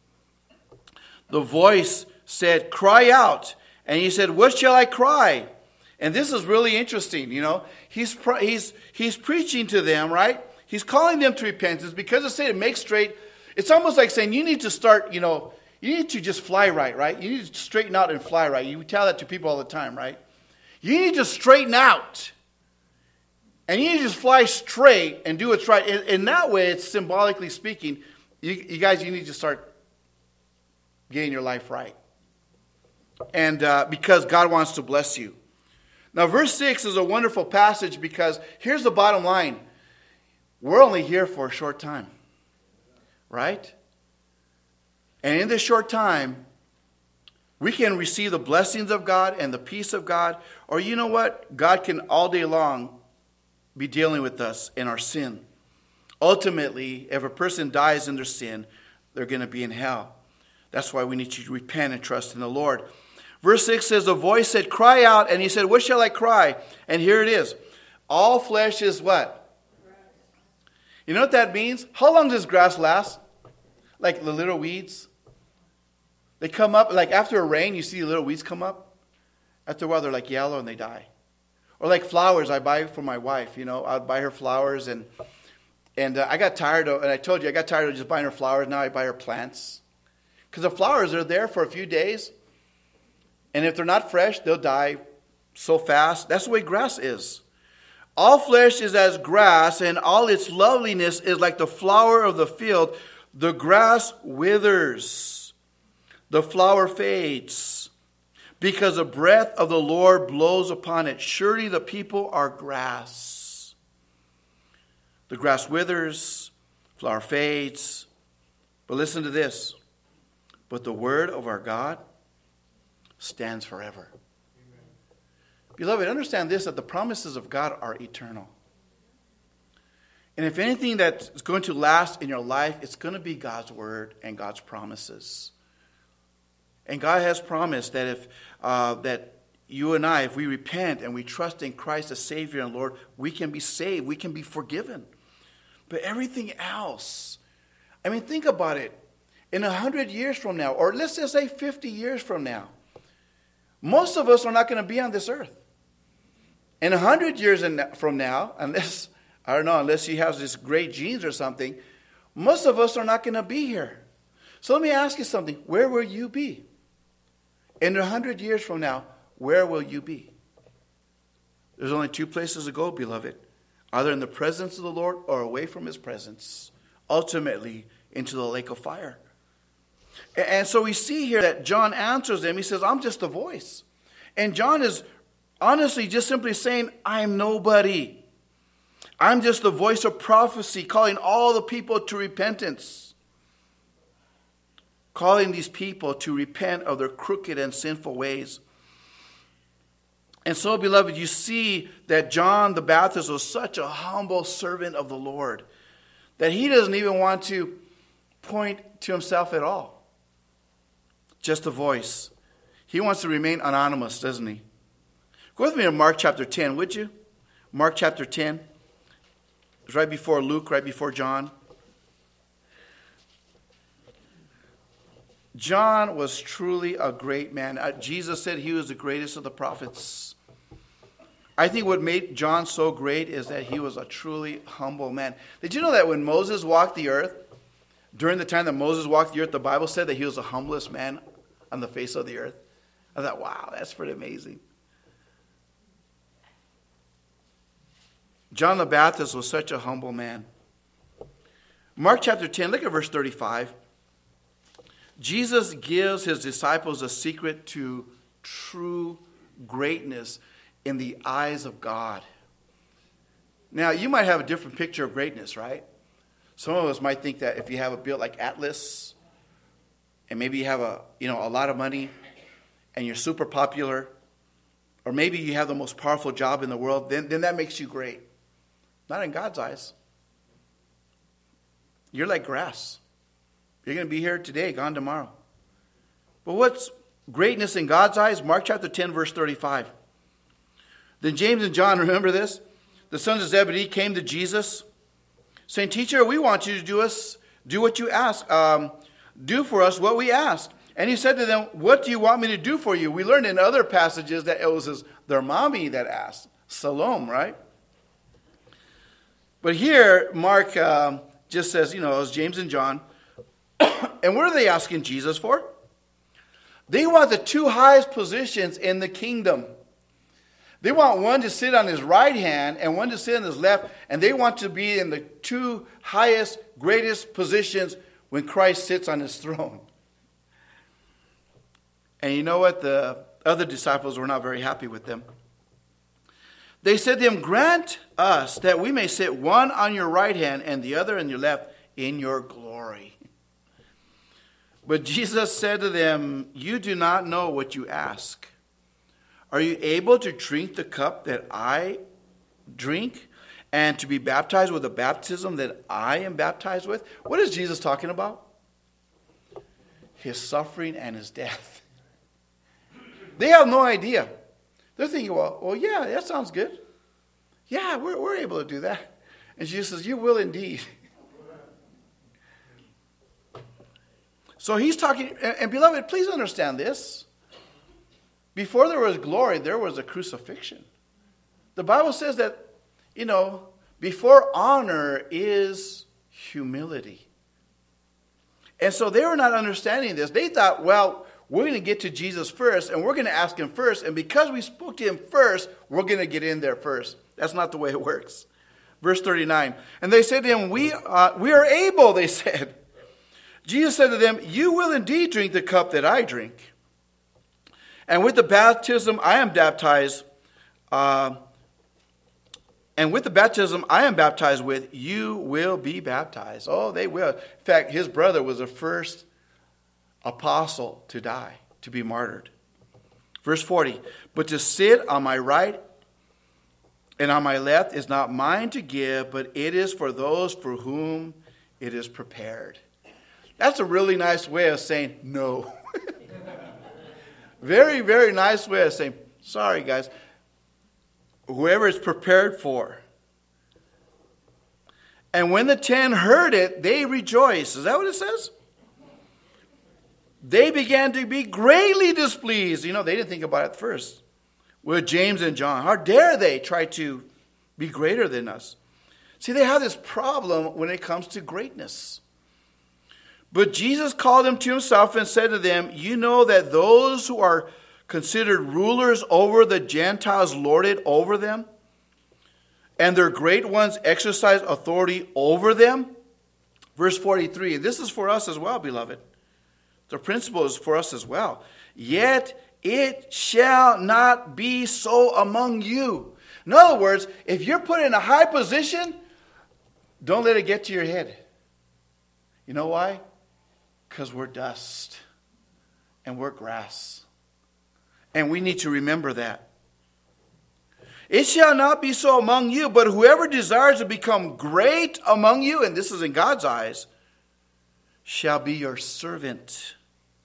The voice said, cry out. And he said, what shall I cry? And this is really interesting, you know. He's he's he's preaching to them, right? He's calling them to repentance because it said make straight. It's almost like saying you need to start, you know, you need to just fly right, right? You need to straighten out and fly right. You tell that to people all the time, right? You need to straighten out. And you need to just fly straight and do what's right. In, in that way, it's symbolically speaking, you, you guys, you need to start getting your life right. And uh, because God wants to bless you. Now, verse six is a wonderful passage because here's the bottom line. We're only here for a short time. Right? And in this short time, we can receive the blessings of God and the peace of God. Or you know what? God can all day long be dealing with us in our sin. Ultimately, if a person dies in their sin, they're going to be in hell. That's why we need to repent and trust in the Lord. Verse six says, the voice said, cry out. And he said, what shall I cry? And here it is. All flesh is what? Grass. You know what that means? How long does grass last? Like the little weeds. They come up, like after a rain, you see the little weeds come up. After a while, they're like yellow and they die. Or like flowers I buy for my wife. You know, I'd buy her flowers. And and uh, I got tired of, and I told you, I got tired of just buying her flowers. Now I buy her plants. Because the flowers are there for a few days. And if they're not fresh, they'll die so fast. That's the way grass is. All flesh is as grass, and all its loveliness is like the flower of the field. The grass withers, the flower fades, because the breath of the Lord blows upon it. Surely the people are grass. The grass withers, flower fades. But listen to this. But the word of our God stands forever. Amen. Beloved, understand this, that the promises of God are eternal. And if anything that's going to last in your life, it's going to be God's word and God's promises. And God has promised that if uh, that you and I, if we repent and we trust in Christ as Savior and Lord, we can be saved, we can be forgiven. But everything else, I mean, think about it. In a hundred years from now, or let's just say fifty years from now, most of us are not going to be on this earth. In a hundred years from now, unless I don't know, unless he has this great genes or something, most of us are not going to be here. So let me ask you something. Where will you be? In a hundred years from now, where will you be? There's only two places to go, beloved. Either in the presence of the Lord or away from his presence. Ultimately, into the lake of fire. And so we see here that John answers them. He says, I'm just a voice. And John is honestly just simply saying, I'm nobody. I'm just the voice of prophecy, calling all the people to repentance. Calling these people to repent of their crooked and sinful ways. And so, beloved, you see that John the Baptist was such a humble servant of the Lord that he doesn't even want to point to himself at all. Just a voice. He wants to remain anonymous, doesn't he? Go with me to Mark chapter ten, would you? Mark chapter ten. It's right before Luke, right before John. John was truly a great man. Uh, Jesus said he was the greatest of the prophets. I think what made John so great is that he was a truly humble man. Did you know that when Moses walked the earth, during the time that Moses walked the earth, the Bible said that he was the humblest man on the face of the earth? I thought, wow, that's pretty amazing. John the Baptist was such a humble man. Mark chapter ten, look at verse thirty-five. Jesus gives his disciples a secret to true greatness in the eyes of God. Now, you might have a different picture of greatness, right? Some of us might think that if you have a build like Atlas, and maybe you have a, you know, a lot of money, and you're super popular, or maybe you have the most powerful job in the world, then, then that makes you great. Not in God's eyes. You're like grass. You're going to be here today, gone tomorrow. But what's greatness in God's eyes? Mark chapter ten, verse thirty-five. Then James and John, remember this? The sons of Zebedee came to Jesus, saying, Teacher, we want you to do us, do what you ask. Um, do for us what we ask. And he said to them, what do you want me to do for you? We learned in other passages that it was his, their mommy that asked. Salome, right? But here, Mark um, just says, you know, it was James and John. And what are they asking Jesus for? They want the two highest positions in the kingdom. They want one to sit on his right hand and one to sit on his left. And they want to be in the two highest, greatest positions when Christ sits on his throne. And you know what? The other disciples were not very happy with them. They said to him, grant us that we may sit one on your right hand and the other on your left in your glory. But Jesus said to them, you do not know what you ask. Are you able to drink the cup that I drink and to be baptized with the baptism that I am baptized with? What is Jesus talking about? His suffering and his death. They have no idea. They're thinking, well, well, yeah, that sounds good. Yeah, we're, we're able to do that. And Jesus says, you will indeed. So he's talking, and, and beloved, please understand this. Before there was glory, there was a crucifixion. The Bible says that, you know, before honor is humility. And so they were not understanding this. They thought, well, we're going to get to Jesus first, and we're going to ask him first. And because we spoke to him first, we're going to get in there first. That's not the way it works. Verse thirty-nine. And they said to him, we, uh, we are able, they said. Jesus said to them, you will indeed drink the cup that I drink. And with the baptism I am baptized, uh, and with the baptism I am baptized with, you will be baptized. Oh, they will. In fact, his brother was the first apostle to die, to be martyred. Verse forty, but to sit on my right and on my left is not mine to give, but it is for those for whom it is prepared. That's a really nice way of saying no. Very, very nice way of saying, sorry guys, whoever it's prepared for. And when the ten heard it, they rejoiced. Is that what it says? They began to be greatly displeased. You know, they didn't think about it first. With James and John. How dare they try to be greater than us? See, they have this problem when it comes to greatness. But Jesus called them to himself and said to them, you know that those who are considered rulers over the Gentiles lord it over them, and their great ones exercise authority over them. Verse forty-three, this is for us as well, beloved. The principle is for us as well. Yet it shall not be so among you. In other words, if you're put in a high position, don't let it get to your head. You know why? Because we're dust and we're grass. And we need to remember that. It shall not be so among you, but whoever desires to become great among you, and this is in God's eyes, shall be your servant.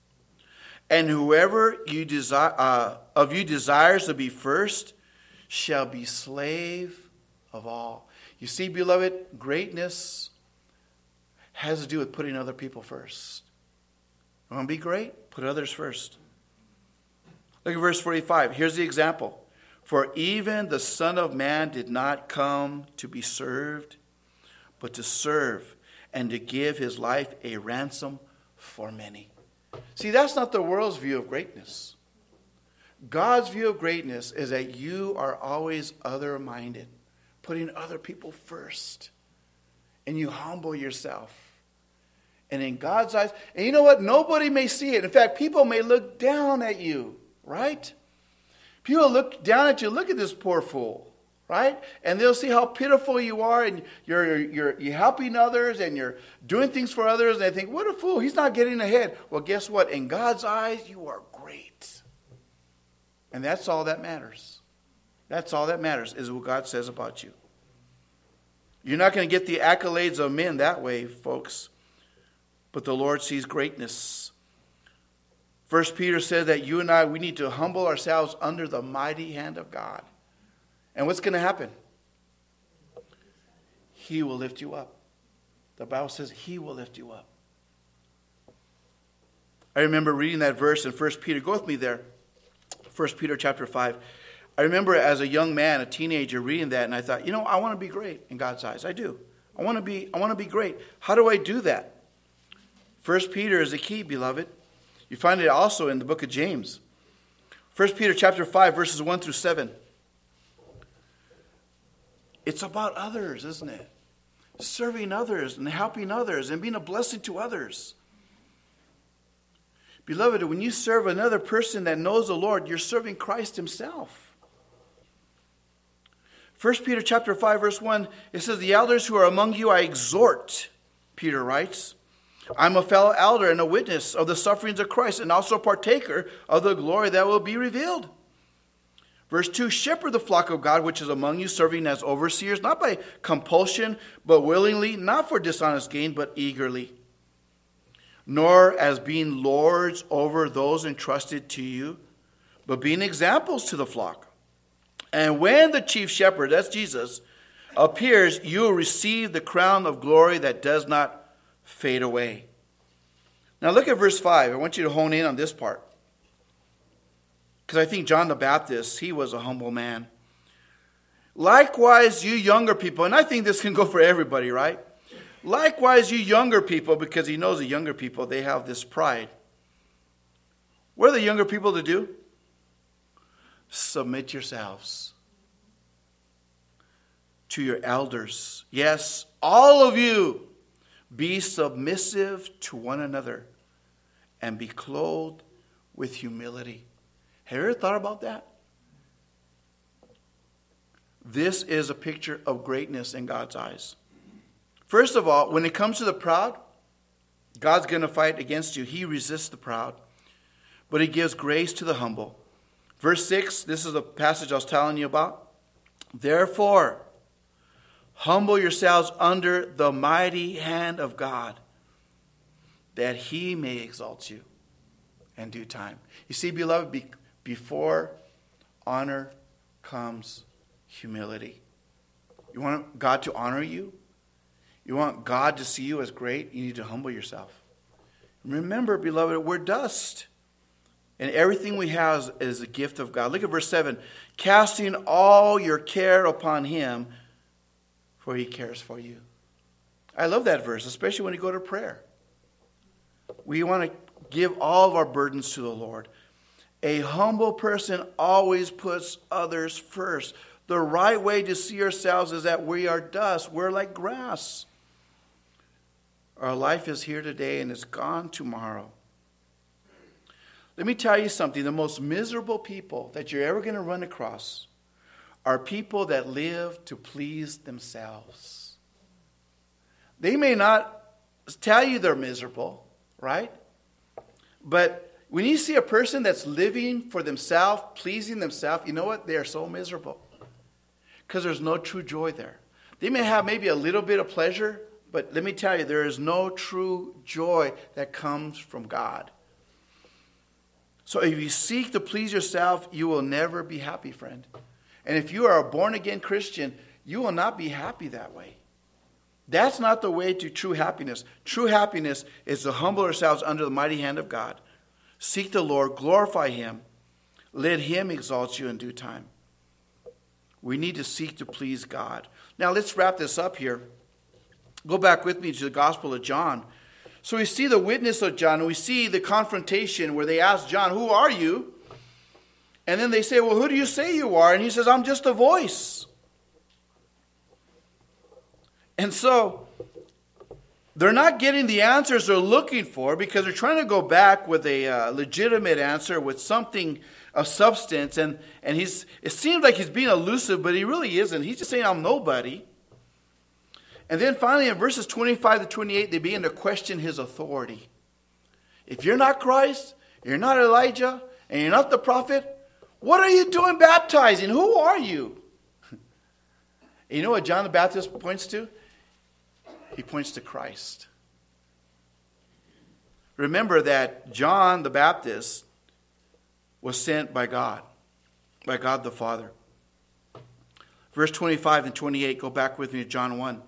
And whoever you desire, uh, of you desires to be first shall be slave of all. You see, beloved, greatness has to do with putting other people first. You want to be great? Put others first. Look at verse forty-five. Here's the example. For even the Son of Man did not come to be served, but to serve and to give his life a ransom for many. See, that's not the world's view of greatness. God's view of greatness is that you are always other-minded, putting other people first. And you humble yourself. And in God's eyes, and you know what? Nobody may see it. In fact, people may look down at you, right? People look down at you, look at this poor fool, right? And they'll see how pitiful you are, and you're, you're, you're helping others, and you're doing things for others, and they think, what a fool, he's not getting ahead. Well, guess what? In God's eyes, you are great. And that's all that matters. That's all that matters, is what God says about you. You're not going to get the accolades of men that way, folks. But the Lord sees greatness. First Peter says that you and I, we need to humble ourselves under the mighty hand of God. And what's going to happen? He will lift you up. The Bible says he will lift you up. I remember reading that verse in First Peter. Go with me there. First Peter chapter five. I remember as a young man, a teenager, reading that, and I thought, you know, I want to be great in God's eyes. I do. I want to be, I want to be great. How do I do that? First Peter is the key, beloved. You find it also in the book of James. First Peter chapter five, verses one through seven. It's about others, isn't it? Serving others and helping others and being a blessing to others. Beloved, when you serve another person that knows the Lord, you're serving Christ himself. First Peter chapter five, verse one, it says, the elders who are among you I exhort, Peter writes. I'm a fellow elder and a witness of the sufferings of Christ, and also a partaker of the glory that will be revealed. Verse two, shepherd the flock of God which is among you, serving as overseers, not by compulsion, but willingly, not for dishonest gain, but eagerly. Nor as being lords over those entrusted to you, but being examples to the flock. And when the chief shepherd, that's Jesus, appears, you will receive the crown of glory that does not fade away. Now look at verse five. I want you to hone in on this part. Because I think John the Baptist, he was a humble man. Likewise, you younger people, and I think this can go for everybody, right? Likewise, you younger people, because he knows the younger people, they have this pride. What are the younger people to do? Submit yourselves to your elders. Yes, all of you. Be submissive to one another and be clothed with humility. Have you ever thought about that? This is a picture of greatness in God's eyes. First of all, when it comes to the proud, God's going to fight against you. He resists the proud, but he gives grace to the humble. Verse six, this is the passage I was telling you about. Therefore, humble yourselves under the mighty hand of God, that he may exalt you in due time. You see, beloved, be, before honor comes humility. You want God to honor you? You want God to see you as great? You need to humble yourself. Remember, beloved, we're dust. And everything we have is a gift of God. Look at verse seven. Casting all your care upon him, for he cares for you. I love that verse, especially when you go to prayer. We want to give all of our burdens to the Lord. A humble person always puts others first. The right way to see ourselves is that we are dust. We're like grass. Our life is here today and it's gone tomorrow. Let me tell you something. The most miserable people that you're ever going to run across are people that live to please themselves. They may not tell you they're miserable, right? But when you see a person that's living for themselves, pleasing themselves, you know what? They are so miserable. Because there's no true joy there. They may have maybe a little bit of pleasure, but let me tell you, there is no true joy that comes from God. So if you seek to please yourself, you will never be happy, friend. And if you are a born-again Christian, you will not be happy that way. That's not the way to true happiness. True happiness is to humble ourselves under the mighty hand of God. Seek the Lord, glorify Him, let Him exalt you in due time. We need to seek to please God. Now let's wrap this up here. Go back with me to the Gospel of John. So we see the witness of John, and we see the confrontation where they ask John, who are you? And then they say, well, who do you say you are? And he says, I'm just a voice. And so they're not getting the answers they're looking for because they're trying to go back with a uh, legitimate answer, with something of substance. And, and he's it seems like he's being elusive, but he really isn't. He's just saying, I'm nobody. And then finally in verses twenty-five to twenty-eight, they begin to question his authority. If you're not Christ, you're not Elijah, and you're not the prophet, what are you doing baptizing? Who are you? You know what John the Baptist points to? He points to Christ. Remember that John the Baptist was sent by God, by God the Father. Verse twenty-five and twenty-eight, go back with me to John one.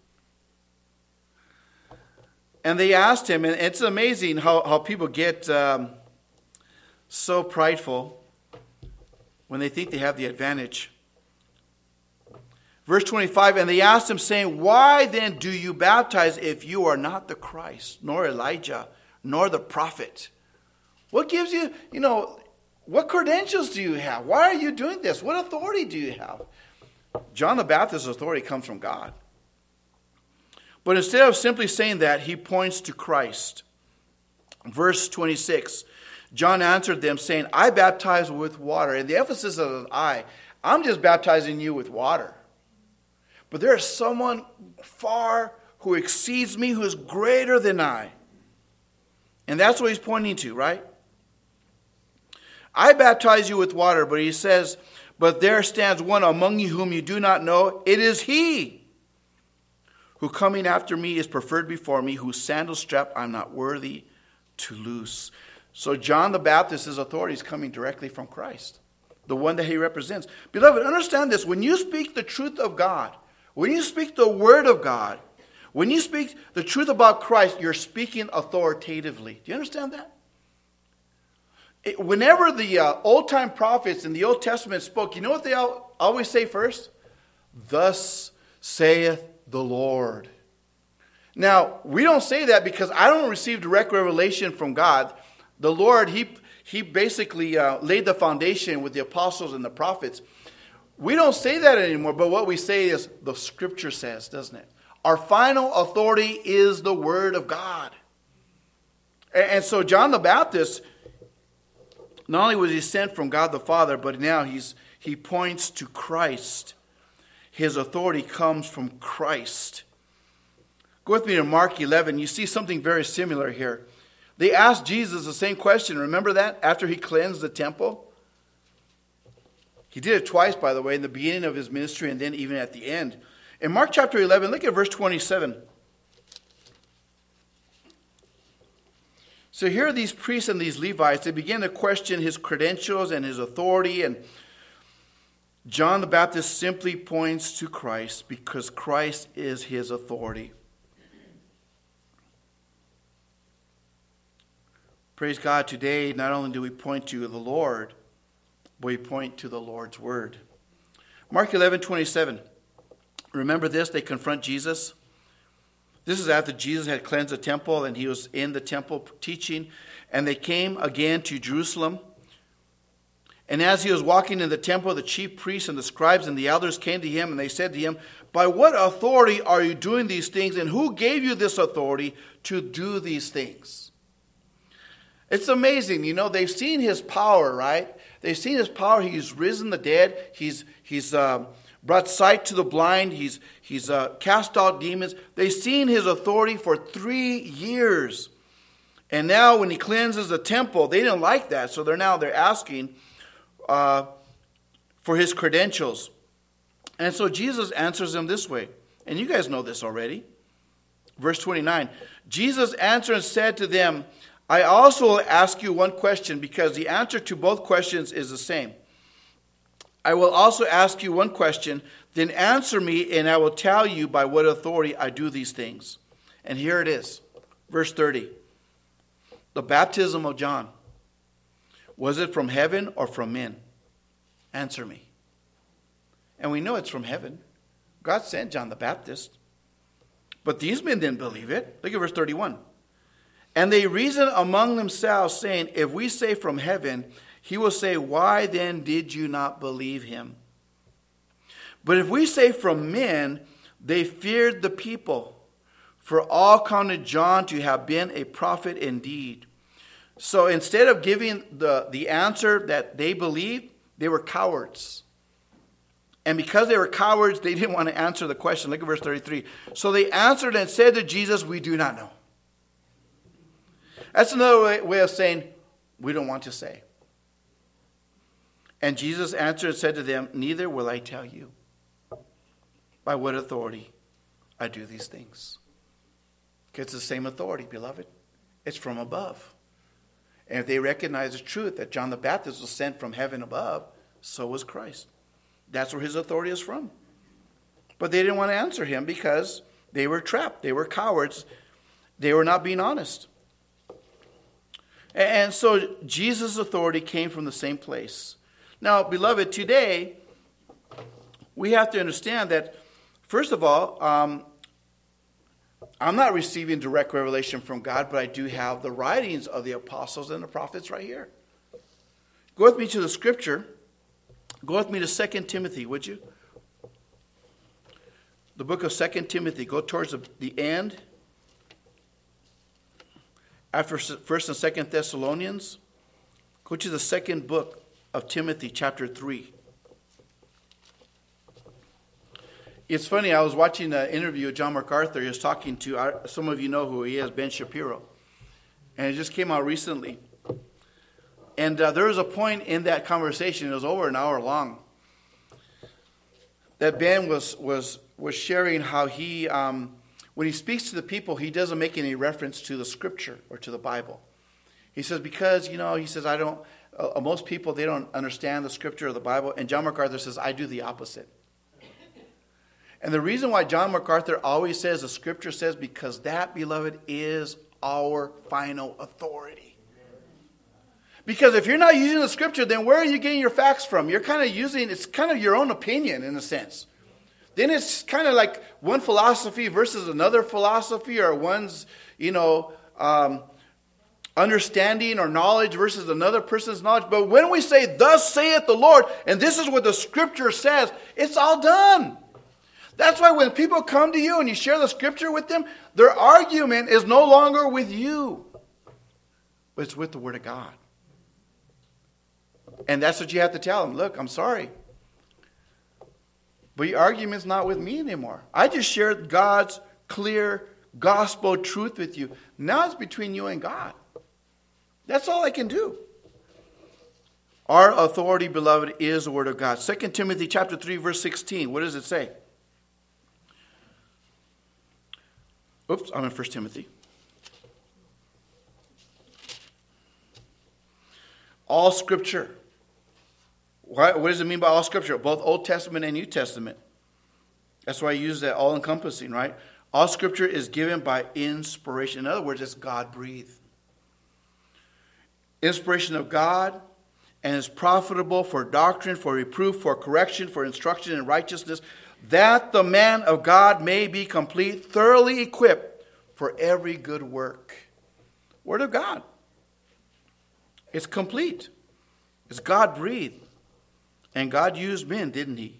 And they asked him, and it's amazing how, how people get um, so prideful when they think they have the advantage. Verse twenty-five, and they asked him, saying, why then do you baptize if you are not the Christ, nor Elijah, nor the prophet? What gives you, you know, what credentials do you have? Why are you doing this? What authority do you have? John the Baptist's authority comes from God. But instead of simply saying that, he points to Christ. Verse twenty-six, John answered them, saying, I baptize with water. And the emphasis of I, I'm just baptizing you with water. But there is someone far who exceeds me, who is greater than I. And that's what he's pointing to, right? I baptize you with water, but he says, but there stands one among you whom you do not know. It is he who coming after me is preferred before me, whose sandal strap I'm not worthy to loose. So John the Baptist's authority is coming directly from Christ, the one that he represents. Beloved, understand this. When you speak the truth of God, when you speak the word of God, when you speak the truth about Christ, you're speaking authoritatively. Do you understand that? It, whenever the uh, old-time prophets in the Old Testament spoke, you know what they all, always say first? Thus saith the Lord. Now, we don't say that because I don't receive direct revelation from God. The Lord, he, he basically uh, laid the foundation with the apostles and the prophets. We don't say that anymore, but what we say is the Scripture says, doesn't it? Our final authority is the Word of God. And, and so John the Baptist, not only was he sent from God the Father, but now he's he points to Christ. His authority comes from Christ. Go with me to Mark eleven. You see something very similar here. They asked Jesus the same question. Remember that? After he cleansed the temple? He did it twice, by the way, in the beginning of his ministry and then even at the end. In Mark chapter eleven, look at verse twenty-seven. So here are these priests and these Levites. They begin to question his credentials and his authority. And John the Baptist simply points to Christ because Christ is his authority. Praise God, today not only do we point to the Lord, but we point to the Lord's word. Mark eleven twenty-seven. Remember this, they confront Jesus. This is after Jesus had cleansed the temple and he was in the temple teaching. And they came again to Jerusalem. And as he was walking in the temple, the chief priests and the scribes and the elders came to him, and they said to him, "By what authority are you doing these things, and who gave you this authority to do these things?" It's amazing. You know, they've seen his power, right? They've seen his power. He's risen the dead. He's he's uh, brought sight to the blind. He's, he's uh, cast out demons. They've seen his authority for three years. And now when he cleanses the temple, they didn't like that. So they're now they're asking Uh, for his credentials. And so Jesus answers them this way. And you guys know this already. Verse twenty-nine. Jesus answered and said to them, "I also will ask you one question, because the answer to both questions is the same. I will also ask you one question, then answer me, and I will tell you by what authority I do these things." And here it is. Verse thirty. The baptism of John, was it from heaven or from men? Answer me. And we know it's from heaven. God sent John the Baptist. But these men didn't believe it. Look at verse thirty-one. And they reasoned among themselves, saying, "If we say from heaven, he will say, why then did you not believe him? But if we say from men, they feared the people, for all counted John to have been a prophet indeed." So instead of giving the, the answer that they believed, they were cowards. And because they were cowards, they didn't want to answer the question. Look at verse thirty-three. So they answered and said to Jesus, "We do not know." That's another way, way of saying, we don't want to say. And Jesus answered and said to them, "Neither will I tell you by what authority I do these things." It's the same authority, beloved. It's from above. And if they recognize the truth that John the Baptist was sent from heaven above, so was Christ. That's where his authority is from. But they didn't want to answer him because they were trapped. They were cowards. They were not being honest. And so Jesus' authority came from the same place. Now, beloved, today we have to understand that, first of all, um, I'm not receiving direct revelation from God, but I do have the writings of the apostles and the prophets right here. Go with me to the scripture. Go with me to Second Timothy, would you? The book of Second Timothy. Go towards the, the end. After First and Second Thessalonians, go to the second book of Timothy, chapter three. It's funny, I was watching an interview of John MacArthur. He was talking to, our, some of you know who he is, Ben Shapiro. And it just came out recently. And uh, there was a point in that conversation, it was over an hour long, that Ben was was was sharing how he, um, when he speaks to the people, he doesn't make any reference to the scripture or to the Bible. He says, because, you know, he says, I don't, uh, most people, they don't understand the scripture or the Bible. And John MacArthur says, I do the opposite. And the reason why John MacArthur always says the scripture says, because that, beloved, is our final authority. Because if you're not using the scripture, then where are you getting your facts from? You're kind of using, it's kind of your own opinion in a sense. Then it's kind of like one philosophy versus another philosophy, or one's, you know, um, understanding or knowledge versus another person's knowledge. But when we say, thus saith the Lord, and this is what the scripture says, it's all done. That's why when people come to you and you share the scripture with them, their argument is no longer with you, but it's with the Word of God. And that's what you have to tell them. Look, I'm sorry, but your argument's not with me anymore. I just shared God's clear gospel truth with you. Now it's between you and God. That's all I can do. Our authority, beloved, is the Word of God. Second Timothy chapter three, verse sixteen. What does it say? Oops, I'm in First Timothy. All Scripture. What, what does it mean by all Scripture? Both Old Testament and New Testament. That's why I use that all-encompassing, right? All Scripture is given by inspiration. In other words, it's God-breathed. Inspiration of God, and is profitable for doctrine, for reproof, for correction, for instruction in righteousness, that the man of God may be complete, thoroughly equipped for every good work. Word of God. It's complete. It's God-breathed. And God used men, didn't he?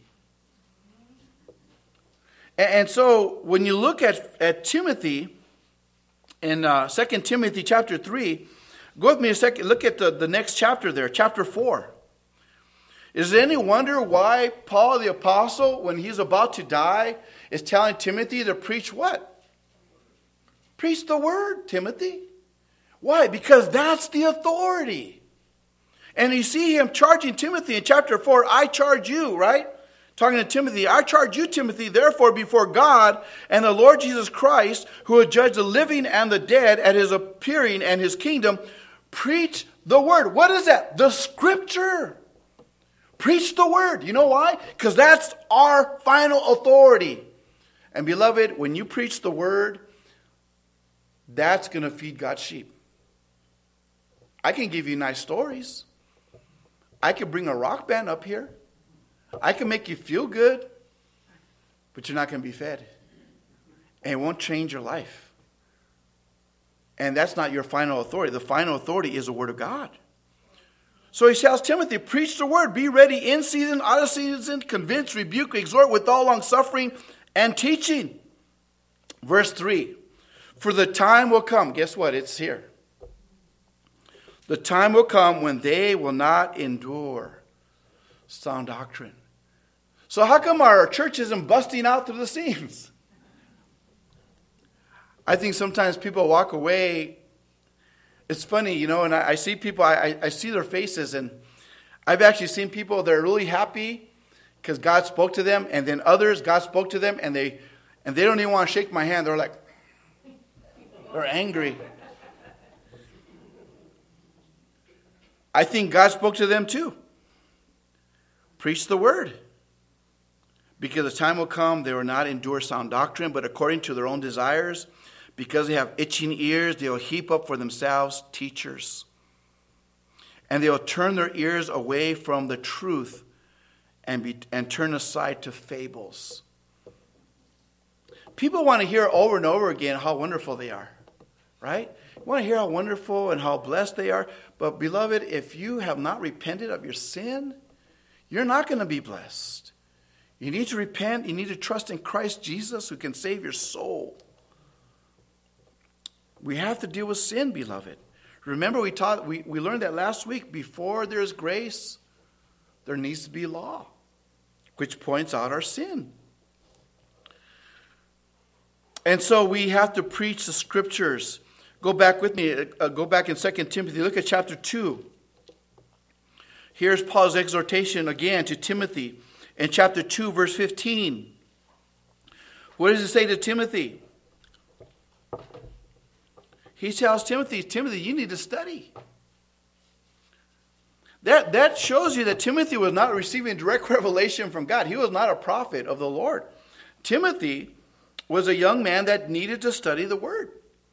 And, and so when you look at, at Timothy, in uh, Second Timothy chapter three, go with me a second, look at the, the next chapter there, chapter four. Is it any wonder why Paul the apostle, when he's about to die, is telling Timothy to preach what? Preach the word, Timothy. Why? Because that's the authority. And you see him charging Timothy in chapter four, I charge you, right? Talking to Timothy, I charge you, Timothy, therefore before God and the Lord Jesus Christ, who will judge the living and the dead at his appearing and his kingdom, preach the word. What is that? The scripture. Preach the word. You know why? Because that's our final authority. And beloved, when you preach the word, that's going to feed God's sheep. I can give you nice stories. I can bring a rock band up here. I can make you feel good, but you're not going to be fed. And it won't change your life. And that's not your final authority. The final authority is the word of God. So he tells Timothy, preach the word, be ready in season, out of season, convince, rebuke, exhort with all long suffering and teaching. Verse three, for the time will come, guess what? It's here. The time will come when they will not endure sound doctrine. So how come our church isn't busting out through the seams? I think sometimes people walk away. It's funny, you know, and I, I see people, I, I see their faces, and I've actually seen people that are really happy because God spoke to them, and then others, God spoke to them, and they and they don't even want to shake my hand. They're like, they're angry. I think God spoke to them too. Preach the word. Because the time will come, they will not endure sound doctrine, but according to their own desires, because they have itching ears, they will heap up for themselves teachers. And they will turn their ears away from the truth and, be, and turn aside to fables. People want to hear over and over again how wonderful they are, right? You want to hear how wonderful and how blessed they are. But beloved, if you have not repented of your sin, you're not going to be blessed. You need to repent. You need to trust in Christ Jesus who can save your soul. We have to deal with sin, beloved. Remember, we taught, we, we learned that last week. Before there's grace, there needs to be law, which points out our sin. And so we have to preach the scriptures. Go back with me. Uh, go back in Second Timothy. Look at chapter two. Here's Paul's exhortation again to Timothy in chapter two, verse fifteen. What does it say to Timothy? He tells Timothy, Timothy, you need to study. That, that shows you that Timothy was not receiving direct revelation from God. He was not a prophet of the Lord. Timothy was a young man that needed to study the word.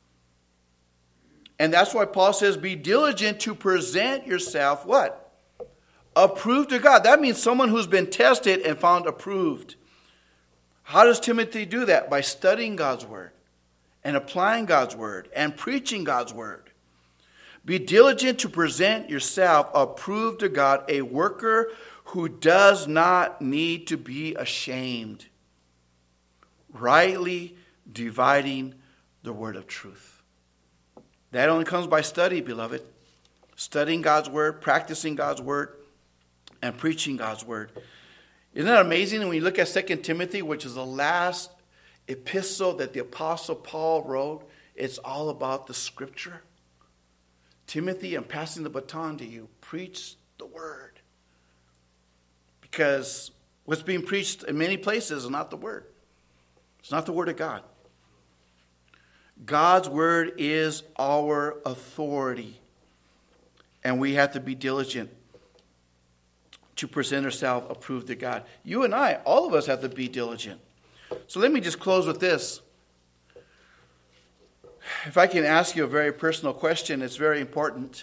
And that's why Paul says, be diligent to present yourself, what? Approved to God. That means someone who's been tested and found approved. How does Timothy do that? By studying God's word and applying God's word and preaching God's word. Be diligent to present yourself approved to God, a worker who does not need to be ashamed, rightly dividing the word of truth. That only comes by study, beloved. Studying God's word, practicing God's word, and preaching God's word. Isn't that amazing when you look at Second Timothy, which is the last epistle that the Apostle Paul wrote? It's all about the scripture. Timothy, I'm passing the baton to you. Preach the word. Because what's being preached in many places is not the word. It's not the word of God. God's word is our authority. And we have to be diligent to present ourselves approved to God. You and I, all of us have to be diligent. So let me just close with this. If I can ask you a very personal question, it's very important.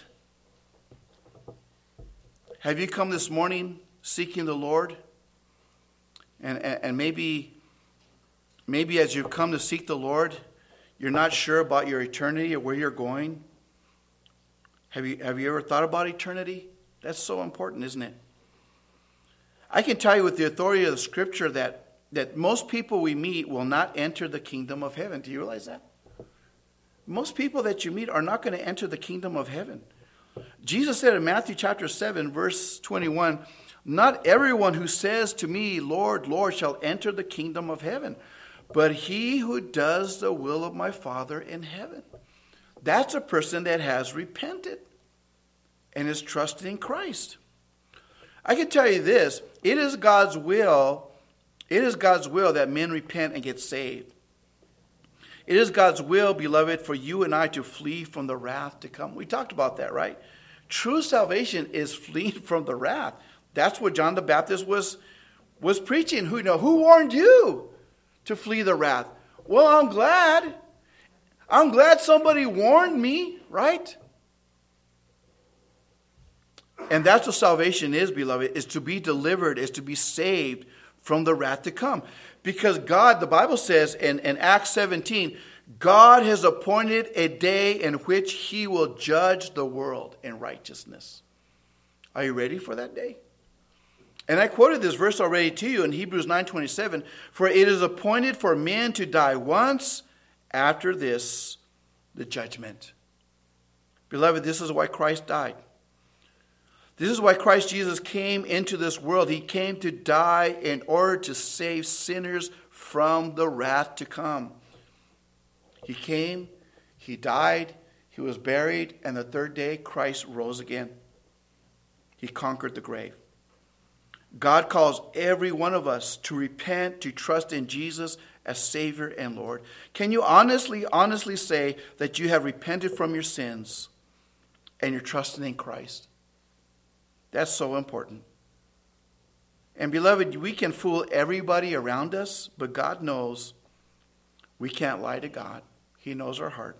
Have you come this morning seeking the Lord? And, and, and maybe, maybe as you've come to seek the Lord, you're not sure about your eternity or where you're going. Have you, have you ever thought about eternity? That's so important, isn't it? I can tell you with the authority of the Scripture that, that most people we meet will not enter the kingdom of heaven. Do you realize that? Most people that you meet are not going to enter the kingdom of heaven. Jesus said in Matthew chapter seven, verse twenty-one, "Not everyone who says to me, 'Lord, Lord,' shall enter the kingdom of heaven, but he who does the will of my Father in heaven." That's a person that has repented and is trusting in Christ. I can tell you this, it is God's will, it is God's will that men repent and get saved. It is God's will, beloved, for you and I to flee from the wrath to come. We talked about that, right? True salvation is fleeing from the wrath. That's what John the Baptist was, was preaching. Who, you know, who warned you to flee the wrath? Well, I'm glad. I'm glad somebody warned me, right? And that's what salvation is, beloved, is to be delivered, is to be saved from the wrath to come. Because God, the Bible says in, in Acts seventeen, God has appointed a day in which he will judge the world in righteousness. Are you ready for that day? And I quoted this verse already to you in Hebrews nine twenty-seven. "For it is appointed for men to die once, after this, the judgment." Beloved, this is why Christ died. This is why Christ Jesus came into this world. He came to die in order to save sinners from the wrath to come. He came, he died, he was buried, and the third day Christ rose again. He conquered the grave. God calls every one of us to repent, to trust in Jesus as Savior and Lord. Can you honestly, honestly say that you have repented from your sins and you're trusting in Christ? That's so important. And beloved, we can fool everybody around us, but God knows we can't lie to God. He knows our heart.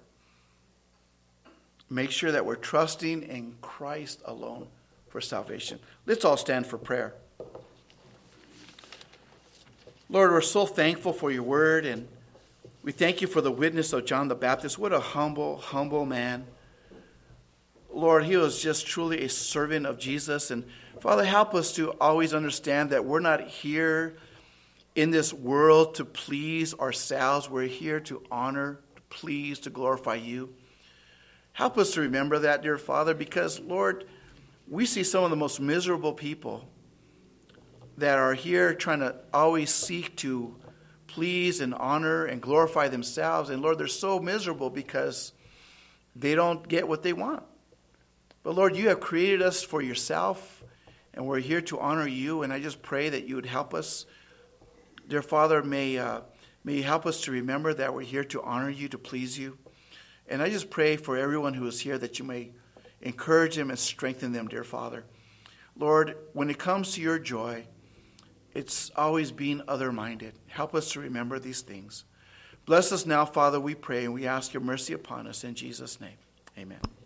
Make sure that we're trusting in Christ alone for salvation. Let's all stand for prayer. Lord, we're so thankful for your word, and we thank you for the witness of John the Baptist. What a humble, humble man. Lord, he was just truly a servant of Jesus. And Father, help us to always understand that we're not here in this world to please ourselves. We're here to honor, to please, to glorify you. Help us to remember that, dear Father, because, Lord, we see some of the most miserable people that are here trying to always seek to please and honor and glorify themselves. And, Lord, they're so miserable because they don't get what they want. But, Lord, you have created us for yourself, and we're here to honor you. And I just pray that you would help us. Dear Father, may, uh, may you help us to remember that we're here to honor you, to please you. And I just pray for everyone who is here that you may encourage them and strengthen them, dear Father. Lord, when it comes to your joy, it's always being other-minded. Help us to remember these things. Bless us now, Father, we pray, and we ask your mercy upon us in Jesus' name. Amen.